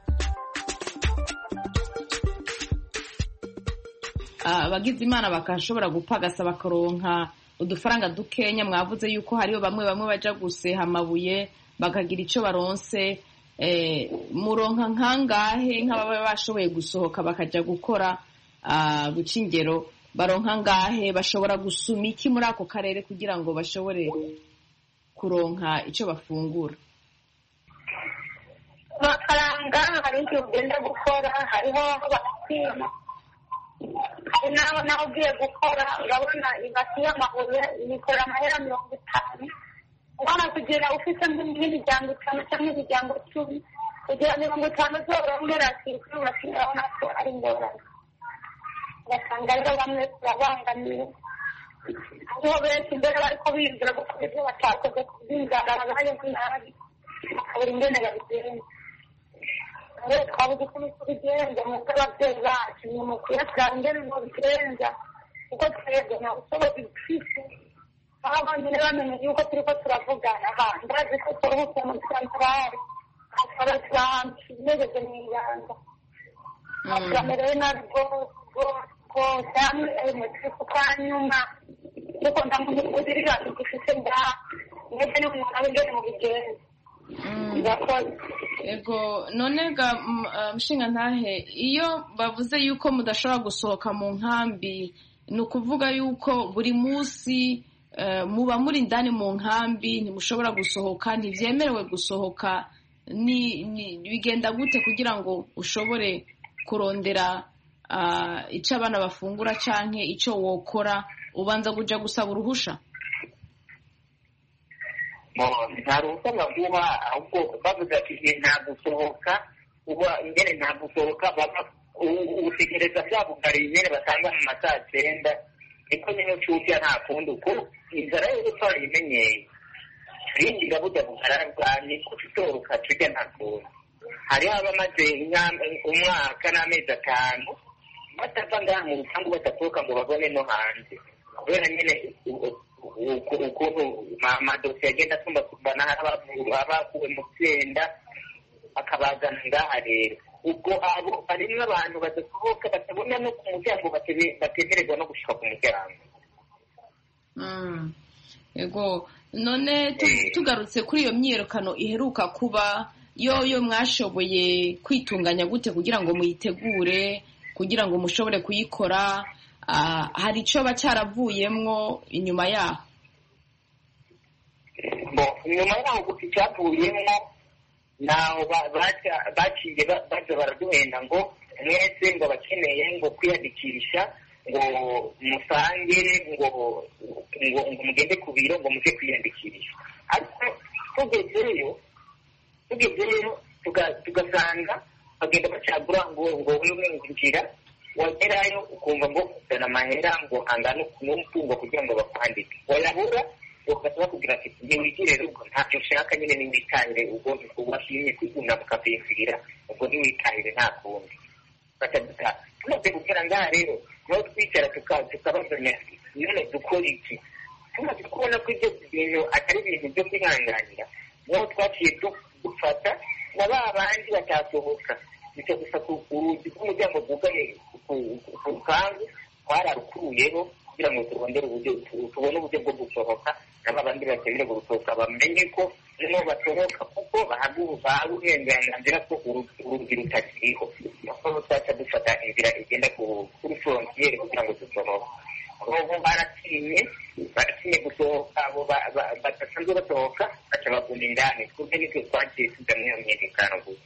[SPEAKER 1] Abagize Imana bakashobora gupagasa bakaronka udufaranga dukenya. Mwavuze yuko hariyo bamwe bamwe baja guseha amabuye bakagira ico baronse. Muronka nkangahe nk'ababa bashoboye gusohoka bakaja gukora guca ingero, baronka ngahe? Bashobora gusuma iki muri ako karere kugira ngo bashobore kuronka icyo bafungura?
[SPEAKER 16] Amafaranga hari igihe ugenda gukora, hariho bakwima, hari naho naho ugiye gukora urabona ibasi y'amabuye ibikora amahera mirongo itanu. Ubona kugira ufite nk'imiryango itanu cyangwa imiryango icumi kugira mirongo itanu zorongera kuri basi urabona ko ari ingorane. Ugasanga rero bamwe turabangamiye, hariho benshi mbere bariko biyumvira gukora ibyo batakoze kubyinjara babaye nabi bakabura ingene babigenza. Rero twabuze ukuntu tubigenza nk'uko ababyeyi bacu ni mu kuyatwara ingene ngo bigenza kuko twebwe nta bushobozi dufise. Aho abandi ntibamenye yuko turiko turavugana ahantu bazi ko turuhutse muri santarari hakaba turi ahantu tumeze mw'ibanga turamerewe nabi rwose rwose hamwe turi kwa nyuma kuko nta muntu uzirira dufise ngaha mwebwe n'umuntu abe ingene mu bigenza.
[SPEAKER 1] ego none ga mushinga ntahe iyo bavuze yuko mudashobora gusohoka mu nkambi ni ukuvuga yuko buri munsi muba muri indani mu nkambi ntimushobora gusohoka ntibyemerewe gusohoka ni bigenda gute kugira ngo ushobore kurondera icyo abana bafungura cyangwa icyo wokora ubanza kujya gusaba uruhusha
[SPEAKER 15] nta ruhushya baguha ahubwo bavuze ati nta gusohoka uba imbere nta gusohoka ubutegereza bwabugariye imbere basanga mu masaha cyenda niko nyine ucutse nta kundi uko inzara yo gutwara imenyeye turindira bujya bugaragwa niko tutoroka tujya nta kundi hariho abamaze umwaka n'amezi atanu batava ngaha mu rupangu badatoka ngo babone no hanze kubera nyine ukuntu amadosiye agenda atumbatumbana abakuwe mu byenda akabazana ngaha rero ubwo abo harimo abantu badasohoka batabona no ku muryango batemererwa no gushika ku muryango
[SPEAKER 1] ego none tugarutse kuri iyo myiyerekano iheruka kuba yo yo mwashoboye kwitunganya gute kugira ngo muyitegure kugira ngo mushobore kuyikora hari icyo bacaravuyemwo inyuma yaho
[SPEAKER 15] inyuma yaho gusa icyavuyemwo naho baciye baza baraduhenda ngo mwese ngo abakeneye ngo kwiyandikisha ngo musange ngo ngo mugende ku biro ngo muze kwiyandikisha ariko tugezeyo tugezeyo tugasanga bagenda bacagura ngo ngo wewe winjira wagerayo ukumva ngo uzana amahera ngo angana n'umutungo kugira ngo bakwandike wayabura ugahita bakubwira ati ntiwigire ubwo ntacyo ushaka nyine ntiwitahire ubwo washimye kwiguna mukapimvira ubwo ntiwitahire nta kundi bataduta tumaze gukora ngaha rero naho twicara tukabazanya none dukora iki tumaze kubona ko ibyo bintu atari ibintu byo kwihanganira naho twaciye dufata na ba bandi batasohoka nicyo gusa urugi rw'umuryango rwugaye ku rupangu twararukuyeho kugira ngo turondere uburyo tubone uburyo bwo gusohoka nabo abandi bakeneye gusohoka bamenye ko niho basohoka kuko baha uburenganzira ko urugi rutakiriho naho twaca dufata inzira igenda kuri forontiyeri kugira ngo dusohoke ubu baratinye baratinye gusohoka abo badasanzwe basohoka baca baguma indani twebwe nitwe twagiye tujya muri iyo myiyerekano gusa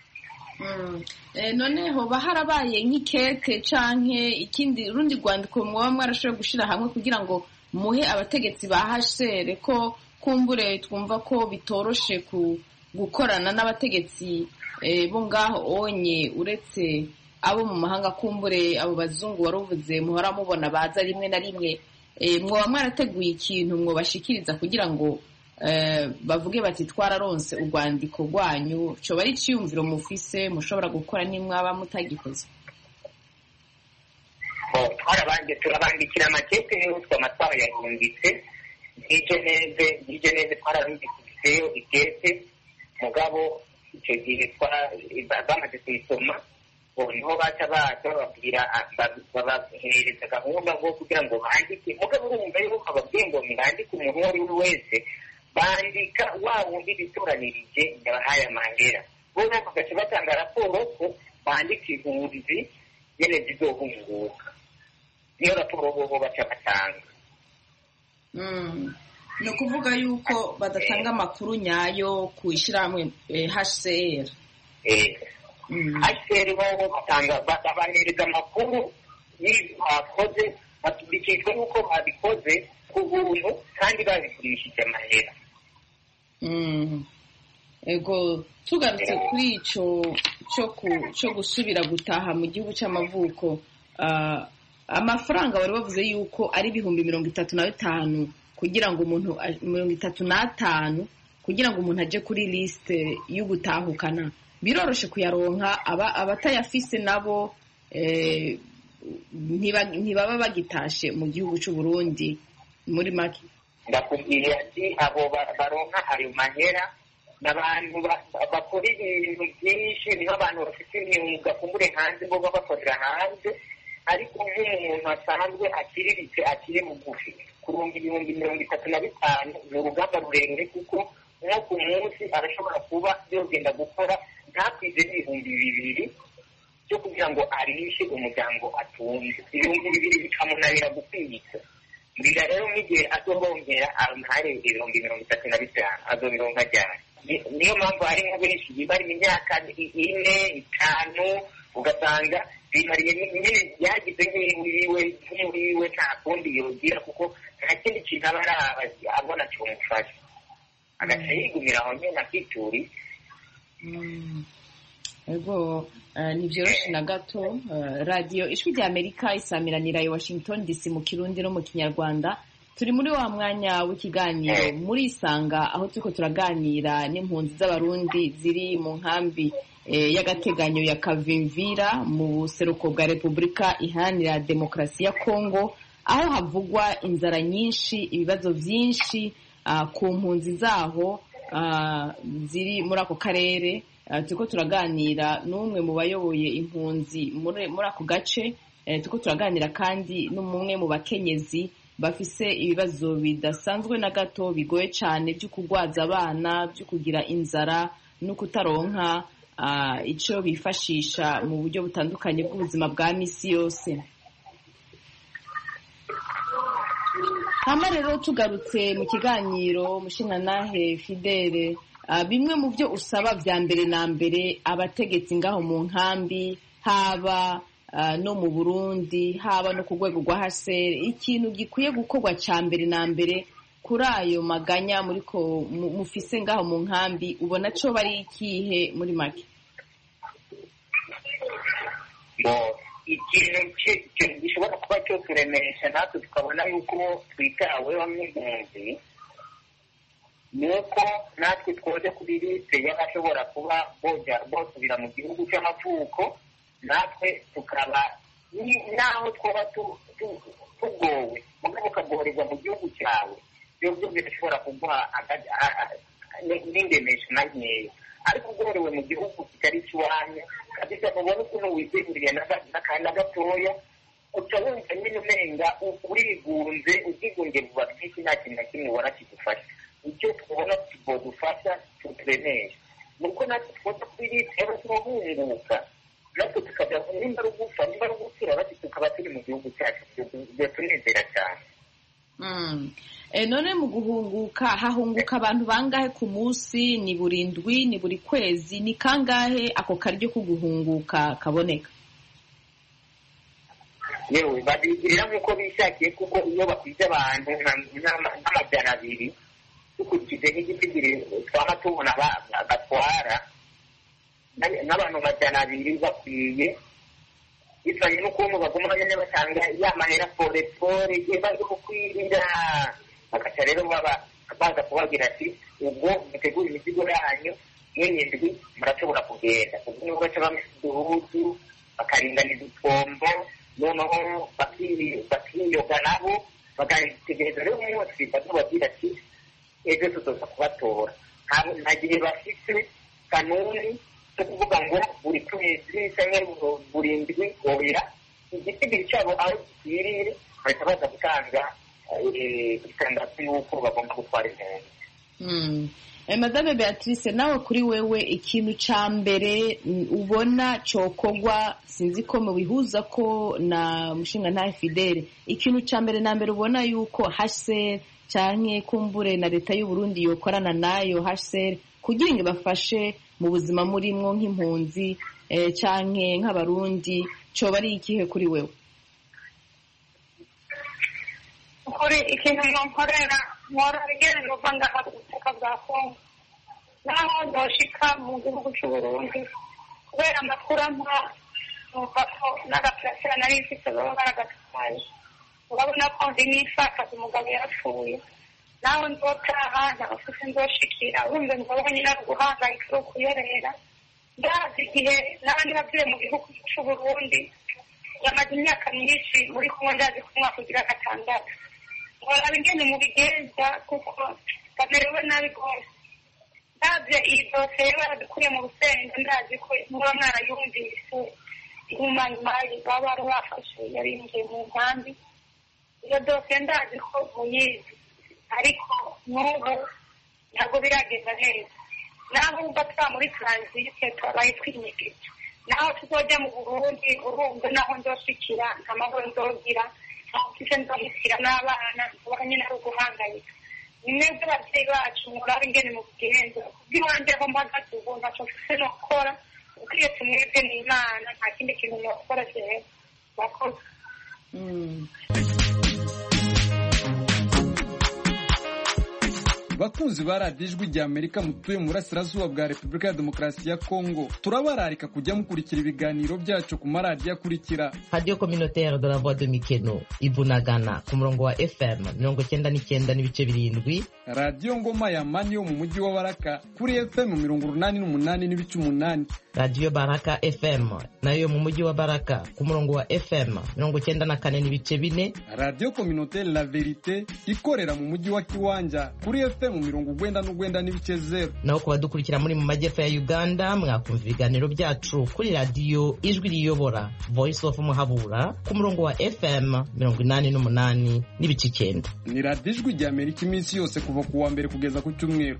[SPEAKER 1] noneho harabaye nk'ikete canke ikindi urundi rwandiko mwaba mwarashoboye gushyira hamwe kugira ngo muhe abategetsi ba H C R ko kumbure twumva ko bitoroshe gukorana n'abategetsi bo ngaho onye uretse abo mu mahanga kumbure abo bazungu waruvuze muhora mubona baza rimwe na rimwe mwaba mwarateguye ikintu mwobashikiriza kugira ngo bavuge bati twararonse urwandiko rwanyu coba ari icyiyumviro mufise mushobora gukora nimwaba mutagikoze
[SPEAKER 15] twarabanje turabandikira amakete y'utwo amatwara yahinditse ntijeneze ntijeneze twararungikiriseyo ikete mugabo icyo gihe bamaze kuyisoma niho baca baza bababwira babahereza gahunda ngo kugira ngo bandike mugabo urumva yuko ababwiye ngo mwandike umuntu uwo ari we wese bandika wa wundi bitoranirije yabahaye amahera bo nako gace batanga raporo ko bandika impunzi nyene zizohunguka niyo raporo bobo baca batanga
[SPEAKER 1] ni ukuvuga yuko badatanga amakuru nyayo ku ishyirahamwe H C R
[SPEAKER 15] H C R bo batanga babahereza amakuru y'ibyo bakoze batubikishwa n'uko babikoze ku buntu kandi babigurishije amahera
[SPEAKER 1] ego tugarutse kuri icyo cyo gusubira gutaha mu gihugu cy'amavuko amafaranga bari bavuze yuko ari ibihumbi mirongo itatu na bitanu kugira ngo umuntu mirongo itatu n'atanu kugira ngo umuntu ajye kuri lisite yo gutahukana biroroshe kuyaronka abatayafise nabo ntibaba bagitashe mu gihugu cy'u Burundi muri make
[SPEAKER 15] ndakubwiye ati abo baronka ayo mahera n'abantu bakora ibintu byinshi niho abantu bafite imyuga kumbure hanze bo babakorera hanze ariko nk'umuntu asanzwe akiriritse akiri mugufi kurunga ibihumbi mirongo itatu na bitanu ni urugamba rurerure kuko nko ku munsi arashobora kuba yogenda gukora ntakwize n'ibihumbi bibiri byo kugira ngo arishe umuryango atunze. Ibihumbi bibiri bikamunanira gukwiza. Mbwira rero nk'igihe azobongera amahare ibihumbi mirongo itatu na bitanu azobironka ryari? Niyo mpamvu hari nk'abenshi bari mu myaka ine itanu ugasanga bimariye nyine byagize nk'iwiwe nk'iwiwe nta kundi yogira kuko nta kindi kintu aba abona cyomufasha agaca yigumira aho nyine akituri.
[SPEAKER 1] Ego ni byoroshye na gato. Radiyo Ijwi rya Amerika isamiranira i Washington D C mu Kirundi no mu Kinyarwanda. Turi muri wa mwanya w'ikiganiro muri Isanga aho turiko turaganira n'impunzi z'abarundi ziri mu nkambi y'agateganyo ya Kavimvira mu buseruko bwa Repubulika Iharanira Demokarasi ya Kongo, aho havugwa inzara nyinshi, ibibazo byinshi ku mpunzi zaho ziri muri ako karere. Turiko turaganira n'umwe mu bayoboye impunzi muri ako gace. Turiko turaganira kandi n'umwe mu bakenyezi bafise ibibazo bidasanzwe na gato bigoye cyane byo kugwaza abana, byo kugira inzara no kutaronka icyo bifashisha mu buryo butandukanye bw'ubuzima bwa misi yose. Hama rero tugarutse mu kiganiro Mushingantahe Fidele, bimwe mu byo usaba vya mbere na mbere abategetsi ngaho mu nkambi, haba no mu Burundi, haba no ku rwego rwa H C R, ikintu gikwiye gukorwa ca mbere na mbere kuri ayo maganya muriko mufise ngaho mu nkambi, ubona co bari ikihe muri make?
[SPEAKER 15] Bo ikintu gishobora kuba cyo kuremesha natwe tukabona yuko twitaweho nk'impunzi, nuko natwe twoje kuri liste y'abashobora kuba boja bosubira mu gihugu cy'amavuko, natwe tukaba naho twaba tugowe mugabo ukagoherezwa mu gihugu cyawe, ibyo bishobora kuguha n'ingemesho na nkeya. Ariko ugorewe mu gihugu kitari ikiwanyu kabisa, mubona ukuntu witeguriye n'akana gatoya, uca wumva nyine umenga urigunze, ubwigunge buba bwinshi, nta kintu na kimwe ubona kigufasha. Icyo tubona kibodufasha tuturemesha nuko natwe twoza kuri liste y'abazahunguka, natwe tukajya nimba rugufa nimba rugukira bati tukaba turi mu gihugu cyacu, byatunezera cyane.
[SPEAKER 1] None mu guhunguka hahunguka abantu bangahe ku munsi? Ni buri ndwi, ni buri kwezi, ni kangahe ako karyo ko guhunguka kaboneka?
[SPEAKER 15] Yewe babigirira nk'uko bishakiye, kuko iyo bakwije abantu nk'amajana abiri dukurikije nk'igitigiri twaba tubona batwara n'abantu majana abiri bakwiye, bivanye n'ukuntu baguma nyine batanga ya mahera forefore igihe baje kukwirira, bagaca rero baba baza kubabwira ati ubwo mutegura imizigo yanyu mw'indwi murashobora kugenda. ubwo nibwo baca bamesa uduhuzu bakaringaniza utwombo, noneho bakiyoga nabo bagahitegereza rero umunsi bakababwira ati ejo tuzoza kubatora. Nta gihe bafite kanuni cyo kuvuga ngo buri kwezi cyangwa buri ndwi oya, igitigiri cyabo aho gikwiriye bahita baza gutanga itangazo y'uko bagomba gutwara impunzi.
[SPEAKER 1] Madame Beatrice, nawe kuri wewe ikintu ca mbere ubona cokogwa, sinzi ko mubihuza ko na Mushingantahe Fidele, ikintu ca mbere na mbere ubona yuko H C R canke kumbure na leta y'u Burundi yokorana nayo H C R kugira ngo bafashe mu buzima murimwo nk'impunzi canke nk'abarundi, coba ari ikihe kuri wewe?
[SPEAKER 16] Kuri ikintu nkorera nkorera nuva ngaha ku butaka bwa Kongo, naho ndoshika mu gihugu cy'u Burundi kubera amakuru ampa nuva ko n'agaparasera nari mfite baba baragatwaye. Urabona ko ndi n'ifakaza umugabo yarapfuye, naho nzotaha ntabafise nzoshikira, urumve mugabo nyine ari uguhangayika ari ukuyorera. Ndazi igihe n'abandi bavuye mu gihugu cy'u Burundi yamaze imyaka myinshi muri kumwe, ndazi ko umwaka ugira gatandatu. Ngoraba ingene mubigenza kuko bamerewe nabi rwose. Ndavye iyi dosiye baradukuriye mu Rusenda, ndazi ko muba mwarayumvise ihumanyimayi baba bari bafashe yarinjiye mu nkambi. Iyo dosiye ndazi ko muyizi, ariko n'ubu ntabwo biragenda neza naho wumva twa muri taransite twabaye twinyegeje naho tuzojya mu burundi urumva naho nzoshikira nta mahoro nzogira nta nzohitira n'abana nzoba nyine ari uguhangayika ni mwebwe ababyeyi bacu murabe ingene mu bugenza kubw'iwanjye aho mpagaze ubu ntacyo mfise no gukora ukwiye tumwebwe n'imana nta kindi kintu nokora jewe bakoze.
[SPEAKER 14] bakunzi ba radiyo ijwi rya amerika mutuye mu burasirazuba bwa repubulika ya demokarasi ya kongo turabararika kujya mukurikira ibiganiro byacu ku maradiyo akurikira
[SPEAKER 2] radio communautaire de la voix de mikeno ibunagana ku murongo wa fm mirongo cyenda n'icyenda n'ibice birindwi,
[SPEAKER 14] radiyo ngoma ya mani yo mu mujyi wa baraka kuri fm mirongo urunani n'umunani n'ibice umunani,
[SPEAKER 2] radio baraka fm nayo mu mujyi wa baraka ku murongo wa fm mirongo cyenda na kane n'ibice bine,
[SPEAKER 14] radio communautaire la verite ikorera mu mujyi wa kiwanja kuri fm mu mirongo ugwenda n'ugwenda n'ibice zero.
[SPEAKER 2] naho ku badukurikira muri mu majyepfo ya uganda mwakumva ibiganiro byacu kuri radiyo ijwi riyobora voice of muhabura ku murongo wa fm mirongo inani n'umunani n'ibice icyenda.
[SPEAKER 14] ni radiyo ijwi rya amerika iminsi yose kuva ku wa mbere kugeza ku cyumweru.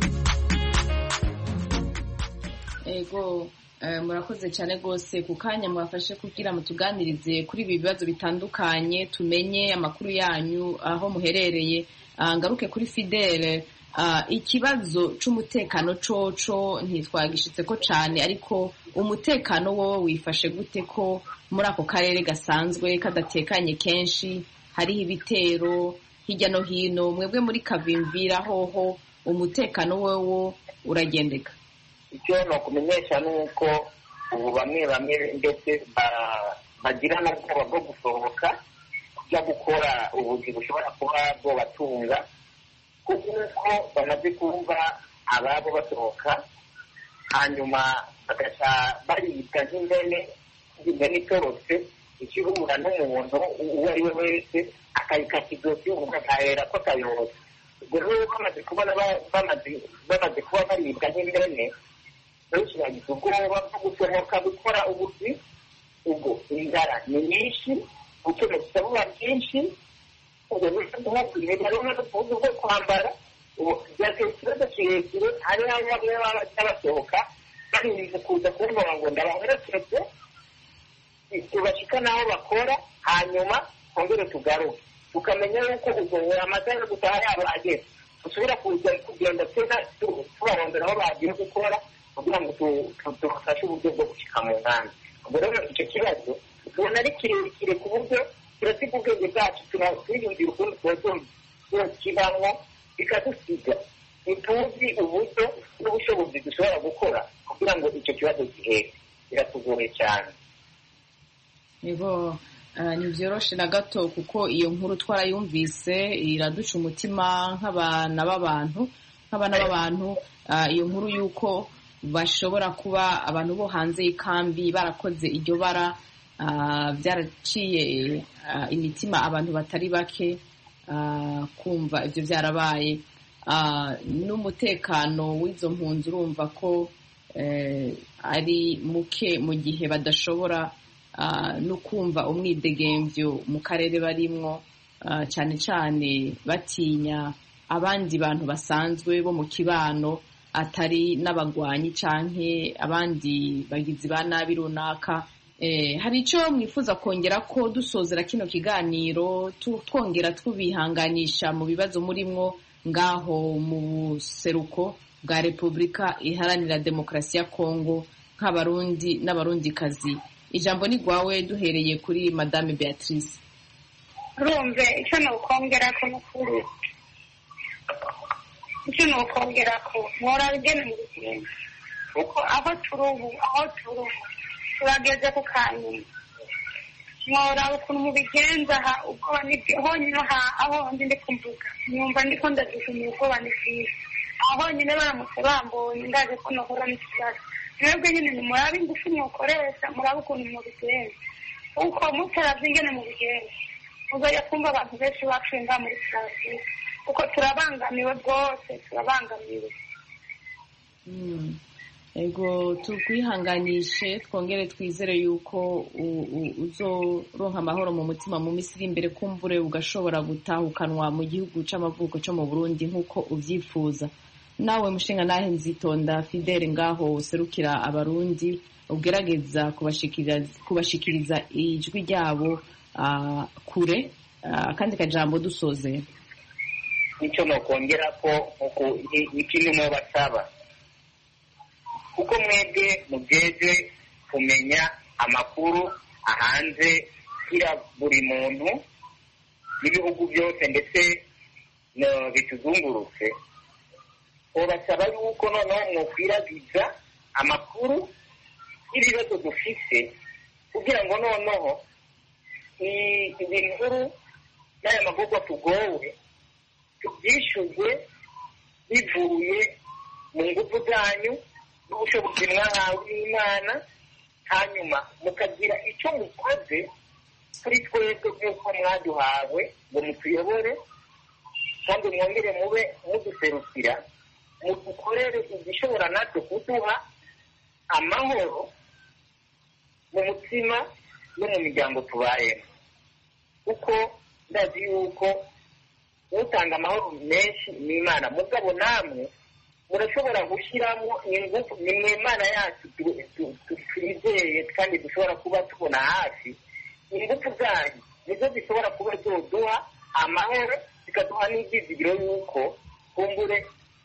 [SPEAKER 1] ego murakoze cyane rwose ku kanya mwafashe kugira mutuganirize kuri ibi bibazo bitandukanye tumenye amakuru yanyu aho muherereye. ngaruke kuri Fidele, ikibazo c'umutekano coco ntitwagishitse ko cane, ariko umutekano wo wifashe gute ko muri ako karere gasanzwe kadatekanye kenshi hariho ibitero hirya no hino? mwebwe muri Kavimvira hoho umutekano wowo uragendeka?
[SPEAKER 15] icyo nokumenyesha nuko ubu bamwe bamwe ndetse bagira n'ubwoba bwo gusohoka kujya gukora ubuzi bushobora kuba bwobatunga, kuko bamaze kumva ababo basohoka hanyuma bagaca baribwa nk'imbene imbene itorotse ikihura n'umuntu uwo ari we wese akayikata ijosi umuntu agahera ko akayotse. ubwo rero bamaze kubona bamaze kuba baribwa nk'imbene benshi bagize ubwoba bwo gusohoka gukora ubuzi. ubwo inzara ni nyinshi, ubukene buba bwinshi, ubwo ntibabwire rero n'ubuvuzi bwo kwambara byateye ikibazo kirekire. hari bamwe baba basohoka barinze kuza kumva ngo ndabaherekeze tubashika n'aho bakora, hanyuma twongere tugaruke tukamenya yuko ubwo amasaha yo gutaha yabo ageze dusubira kugenda tena tubarondera aho bagiye gukora kugira ngo tubafashe uburyo bwo gushyika mu nganda. ubwo rero icyo kibazo tubona ari kirekire ku buryo turasiga ubwenge bwacu turiyumvira ukuntu tuba kibamo bikadusiga. ntituzi uburyo n'ubushobozi dushobora gukora kugira ngo icyo kibazo gihere, biratugoye cyane.
[SPEAKER 1] nibo ntibyoroshe na gato, kuko iyo nkuru twarayumvise iraduca umutima nk'abana b'abantu nk'abana b'abantu iyo nkuru y'uko bashobora kuba abantu bo hanze y'ikambi barakoze iryo bara, byaraciye imitima abantu batari bake kumva ibyo byarabaye. n'umutekano w'izo mpunzi urumva ko ari muke mu gihe badashobora no kumva umwidegemvyo mu karere barimwo, cyane cyane batinya abandi bantu basanzwe bo mu kibano atari n'abagwanyi canke abandi bagizi ba nabi runaka. hari icyo mwifuza kongera ko dusozera kino kiganiro twongera tubihanganisha mu bibazo murimwo ngaho mu buseruko bwa Repubulika Iharanira Demokarasi ya Kongo nk'abarundi n'abarundikazi? ijambo ni rwawe, duhereye kuri Madame Beatrice.
[SPEAKER 16] urumve icyo nokongera ko n'ukuri icyo nokongera ko mwora bigene mu buzima kuko aho turi ubu aho turi ubu turageze ku kanyuma. mwora ukuntu mubigenza ha ubwoba nibyo honyine aho ndi ndi kumvuga nyumva ndiko ndagishimiye ubwoba ni bwiza. aho nyine baramutse bambonye ndaje ko nohora n'ikibazo. mwebwe nyine nimurabe ingufu mwokoresha, murabe ukuntu mubigenza, kuko mutaravye ingene mubigenza muzajya kumva abantu benshi bapfuye ngaha muri Francis, kuko turabangamiwe rwose, turabangamiwe.
[SPEAKER 1] ego tukwihanganishe, twongere twizere yuko uzoronka amahoro mu mutima mu minsi iri imbere, kumbure ugashobora gutahukanwa mu gihugu c'amavuko cyo mu Burundi nk'uko uvyifuza. nawe mushinga nahe Nzitonda Fidele ngaho userukira abarundi ugerageza kubashikiriza kubashikiriza ijwi ryabo uh, kure uh, kandi kajambo dusoze
[SPEAKER 15] icyo nokongera ko ikintu mu basaba kuko mwebwe mugeze kumenya amakuru ahanze kira buri muntu n'ibihugu byose ndetse no bituzungurutse urasaba yuko noneho mwokwiragiza amakuru y'ibibazo dufise kugira ngo noneho ibinkuru n'aya magorwa tugowe tubyishyuzwe bivuye mu ngufu zanyu n'ubushobozi mwahawe n'Imana hanyuma mukagira icyo mukoze kuri twebwe nk'uko mwaduhawe ngo mutuyobore kandi mwongere mube muduserukira mudukorere igishobora natwe kuduha amahoro mu mutima no mu miryango tubayemo kuko ndazi yuko utanga amahoro menshi ni Imana mugabo namwe murashobora gushyiramo ingufu ni mwe Imana yacu twizeye kandi dushobora kuba tubona hafi ingufu zanyu nizo zishobora kuba zoduha amahoro zikaduha n'ibyizigiro yuko kumbure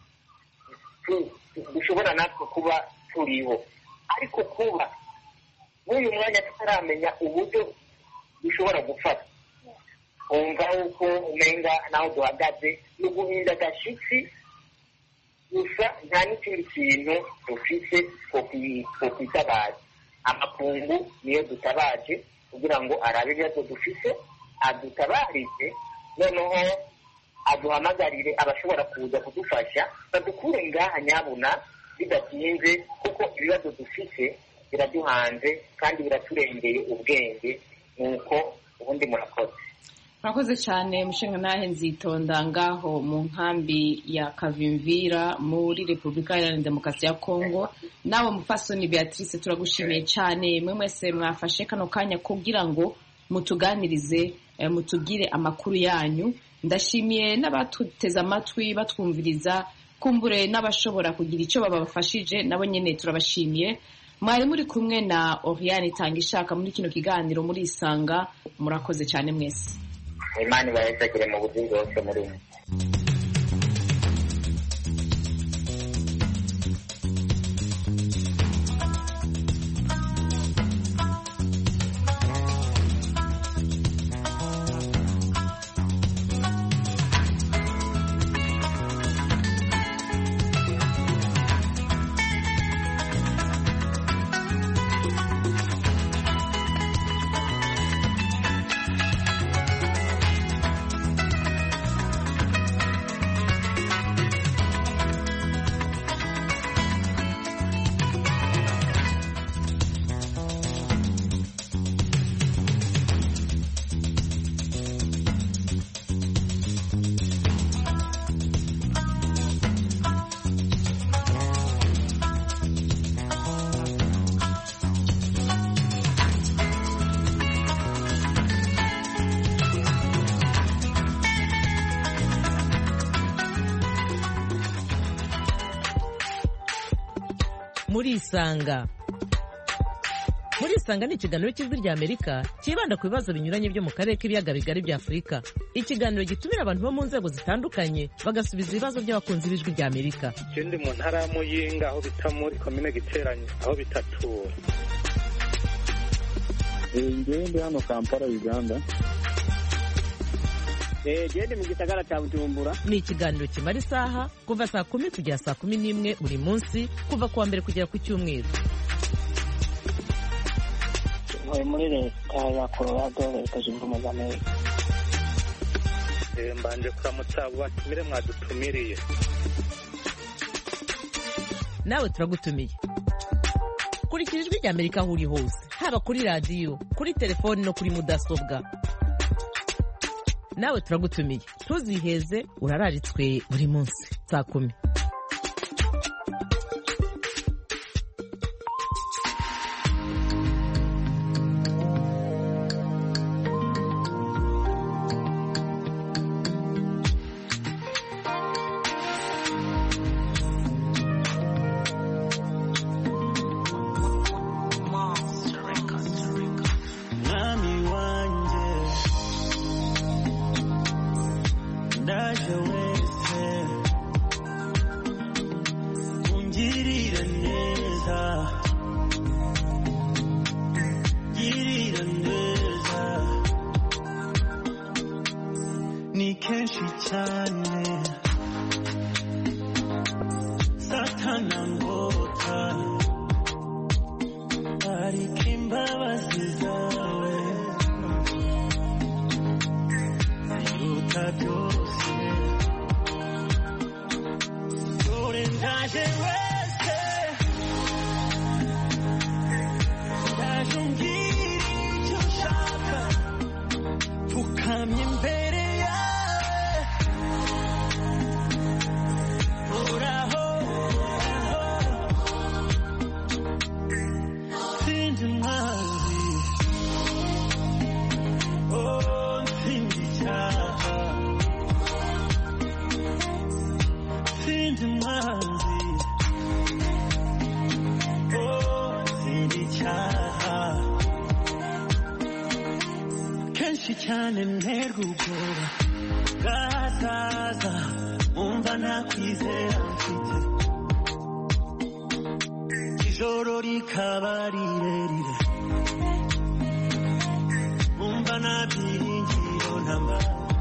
[SPEAKER 15] dushobora natwe kuba turiho ariko kuba n'uyu mwanya tutaramenya uburyo dushobora gufata wumva uko umenga naho duhagaze no guhinda agashitsi gusa nta n'ikindi kintu dufise two kwitabaza amakungu niyo dutabaje kugira ngo arabe ibibazo dufise adutabarize noneho aduhamagarire abashobora kuza kudufasha badukure ngaha nyabuna bidatinze kuko ibibazo dufise biraduhanze kandi biraturengeye ubwenge nuko ubundi murakoze
[SPEAKER 1] murakoze cyane mushinga nahe Nzitonda ngaho mu nkambi ya Kavimvira muri Repubulika Iharanira Demokarasi ya Kongo nawe mufasoni Beatrice turagushimiye cyane mwe mwese mwafashe kano kanya kugira ngo mutuganirize eh, mutugire amakuru yanyu ndashimiye n'abatuteze amatwi batwumviriza kumbure n'abashobora kugira icyo babafashije nabo nyene turabashimiye mwari muri kumwe na Oriane Tangishaka muri kino kiganiro muri Isanga murakoze cyane mwese
[SPEAKER 15] Imana ibayesagire mu buryo bwose muri mwe
[SPEAKER 2] muri Isanga muri Isanga ni ikiganiro cy'ijwi rya Amerika kibanda ku bibazo binyuranye byo mu karere k'ibiyaga bigari bya Afurika ikiganiro gitumira abantu bo mu nzego zitandukanye bagasubiza ibibazo by'abakunzi b'ijwi rya Amerika
[SPEAKER 3] ikindi mu ntara ya Muyinga aho bita muri komine Giteranye aho bitatura
[SPEAKER 4] ngende hano Kampala Uganda
[SPEAKER 17] gende mu gisagara cya Bujumbura
[SPEAKER 2] ni ikiganiro kimara isaha kuva saa kumi kugera saa kumi n'imwe buri munsi kuva kuwa mbere kugera ku cyumweru
[SPEAKER 5] ntuye muri leta ya Colorado leta zunze ubumwe za Amerika
[SPEAKER 3] mbanje kuramutsa abo batumire mwadutumiriye
[SPEAKER 2] nawe turagutumiye kurikira ijwi rya Amerika aho uri hose haba kuri radiyo kuri telefoni no kuri mudasobwa nawe turagutumiye ntuziheze urararitswe buri munsi saa kumi
[SPEAKER 18] cyane satana ngota ariko imbabazi zawe ziruta byose dore ndaje wese ndaje umbwira icyo ushaka pfukamye imbere yawe uraho sindi umwanzi oh sindi icyaha sindi umwanzi oh sindi icyaha kenshi cyane nterwa ubwoba bwazaza umva ntakwizera mfite ijoro rikaba rirerire umva nta byiringiro ntamba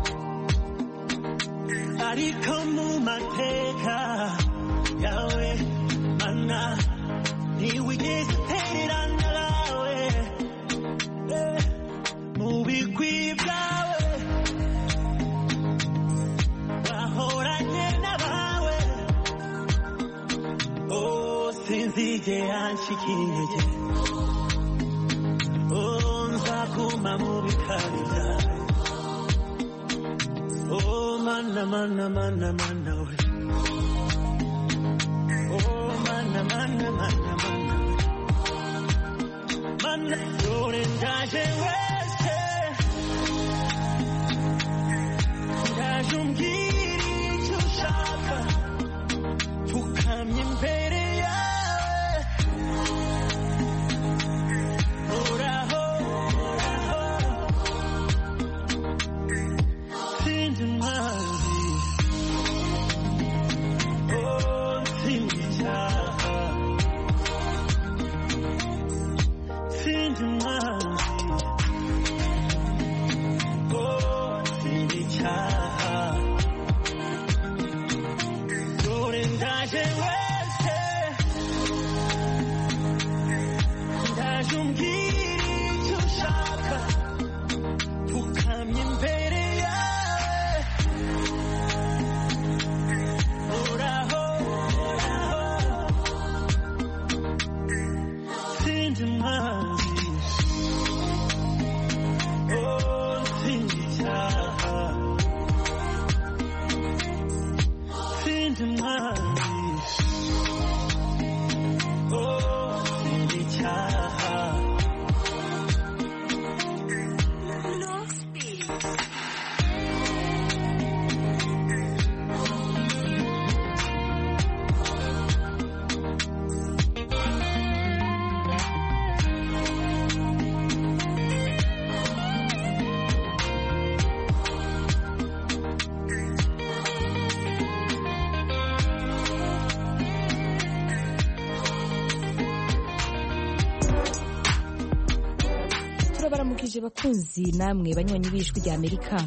[SPEAKER 18] ariko mu mateka yawe mana ntiwigeze utererana nawe eh, mu bigwi byawe wahoranye n'abawe oh sinzigera nshika intege oh nzaguma mu bikari byawe oh mana mana mana mana we oh mana mana mana mana mana dore ndaje wese ndaje umbwira icyo ushaka pfukamye imbere yawe uraho uraho sindi umwanzi oh sindi icyaha sindi umwanzi oh sindi icyaha dore ndaje wese ndaje umbwira icyo ushaka pfukamye imbere yawe uraho uraho sindi umwanzi oh sindi icyaha sindi umwanzi oh sindi icyaha
[SPEAKER 1] turabaramukije bakunzi namwe banywanyi b'ijwi rya Amerika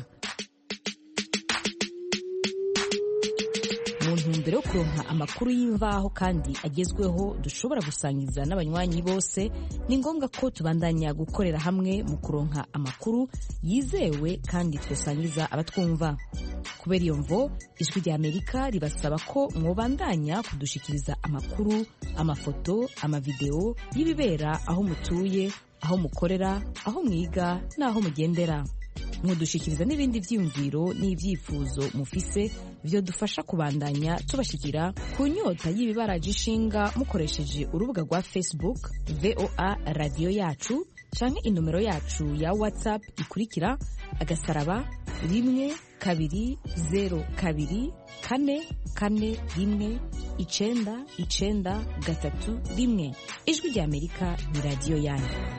[SPEAKER 1] mu ntumbero yo kuronka amakuru y'imvaho kandi agezweho dushobora gusangiza n'abanywanyi bose ni ngombwa ko tubandanya gukorera hamwe mu kuronka amakuru yizewe kandi twasangiza abatwumva kubera iyo mvo ijwi rya Amerika ribasaba ko mwobandanya kudushikiriza amakuru amafoto amavideo y'ibibera aho mutuye aho mukorera aho mwiga n'aho mugendera mudushikiriza n'ibindi vyiyumviro n'ivyifuzo mufise vyo dufasha kubandanya tubashikira ku nyota y'ibibaraje ishinga mukoresheje urubuga rwa Facebook V O A radio yacu canke inomero yacu ya WhatsApp ikurikira agasaraba rimwe kabiri zero kabiri kane kane rimwe icenda icenda gatatu rimwe ijwi rya Amerika ni radio yanyu.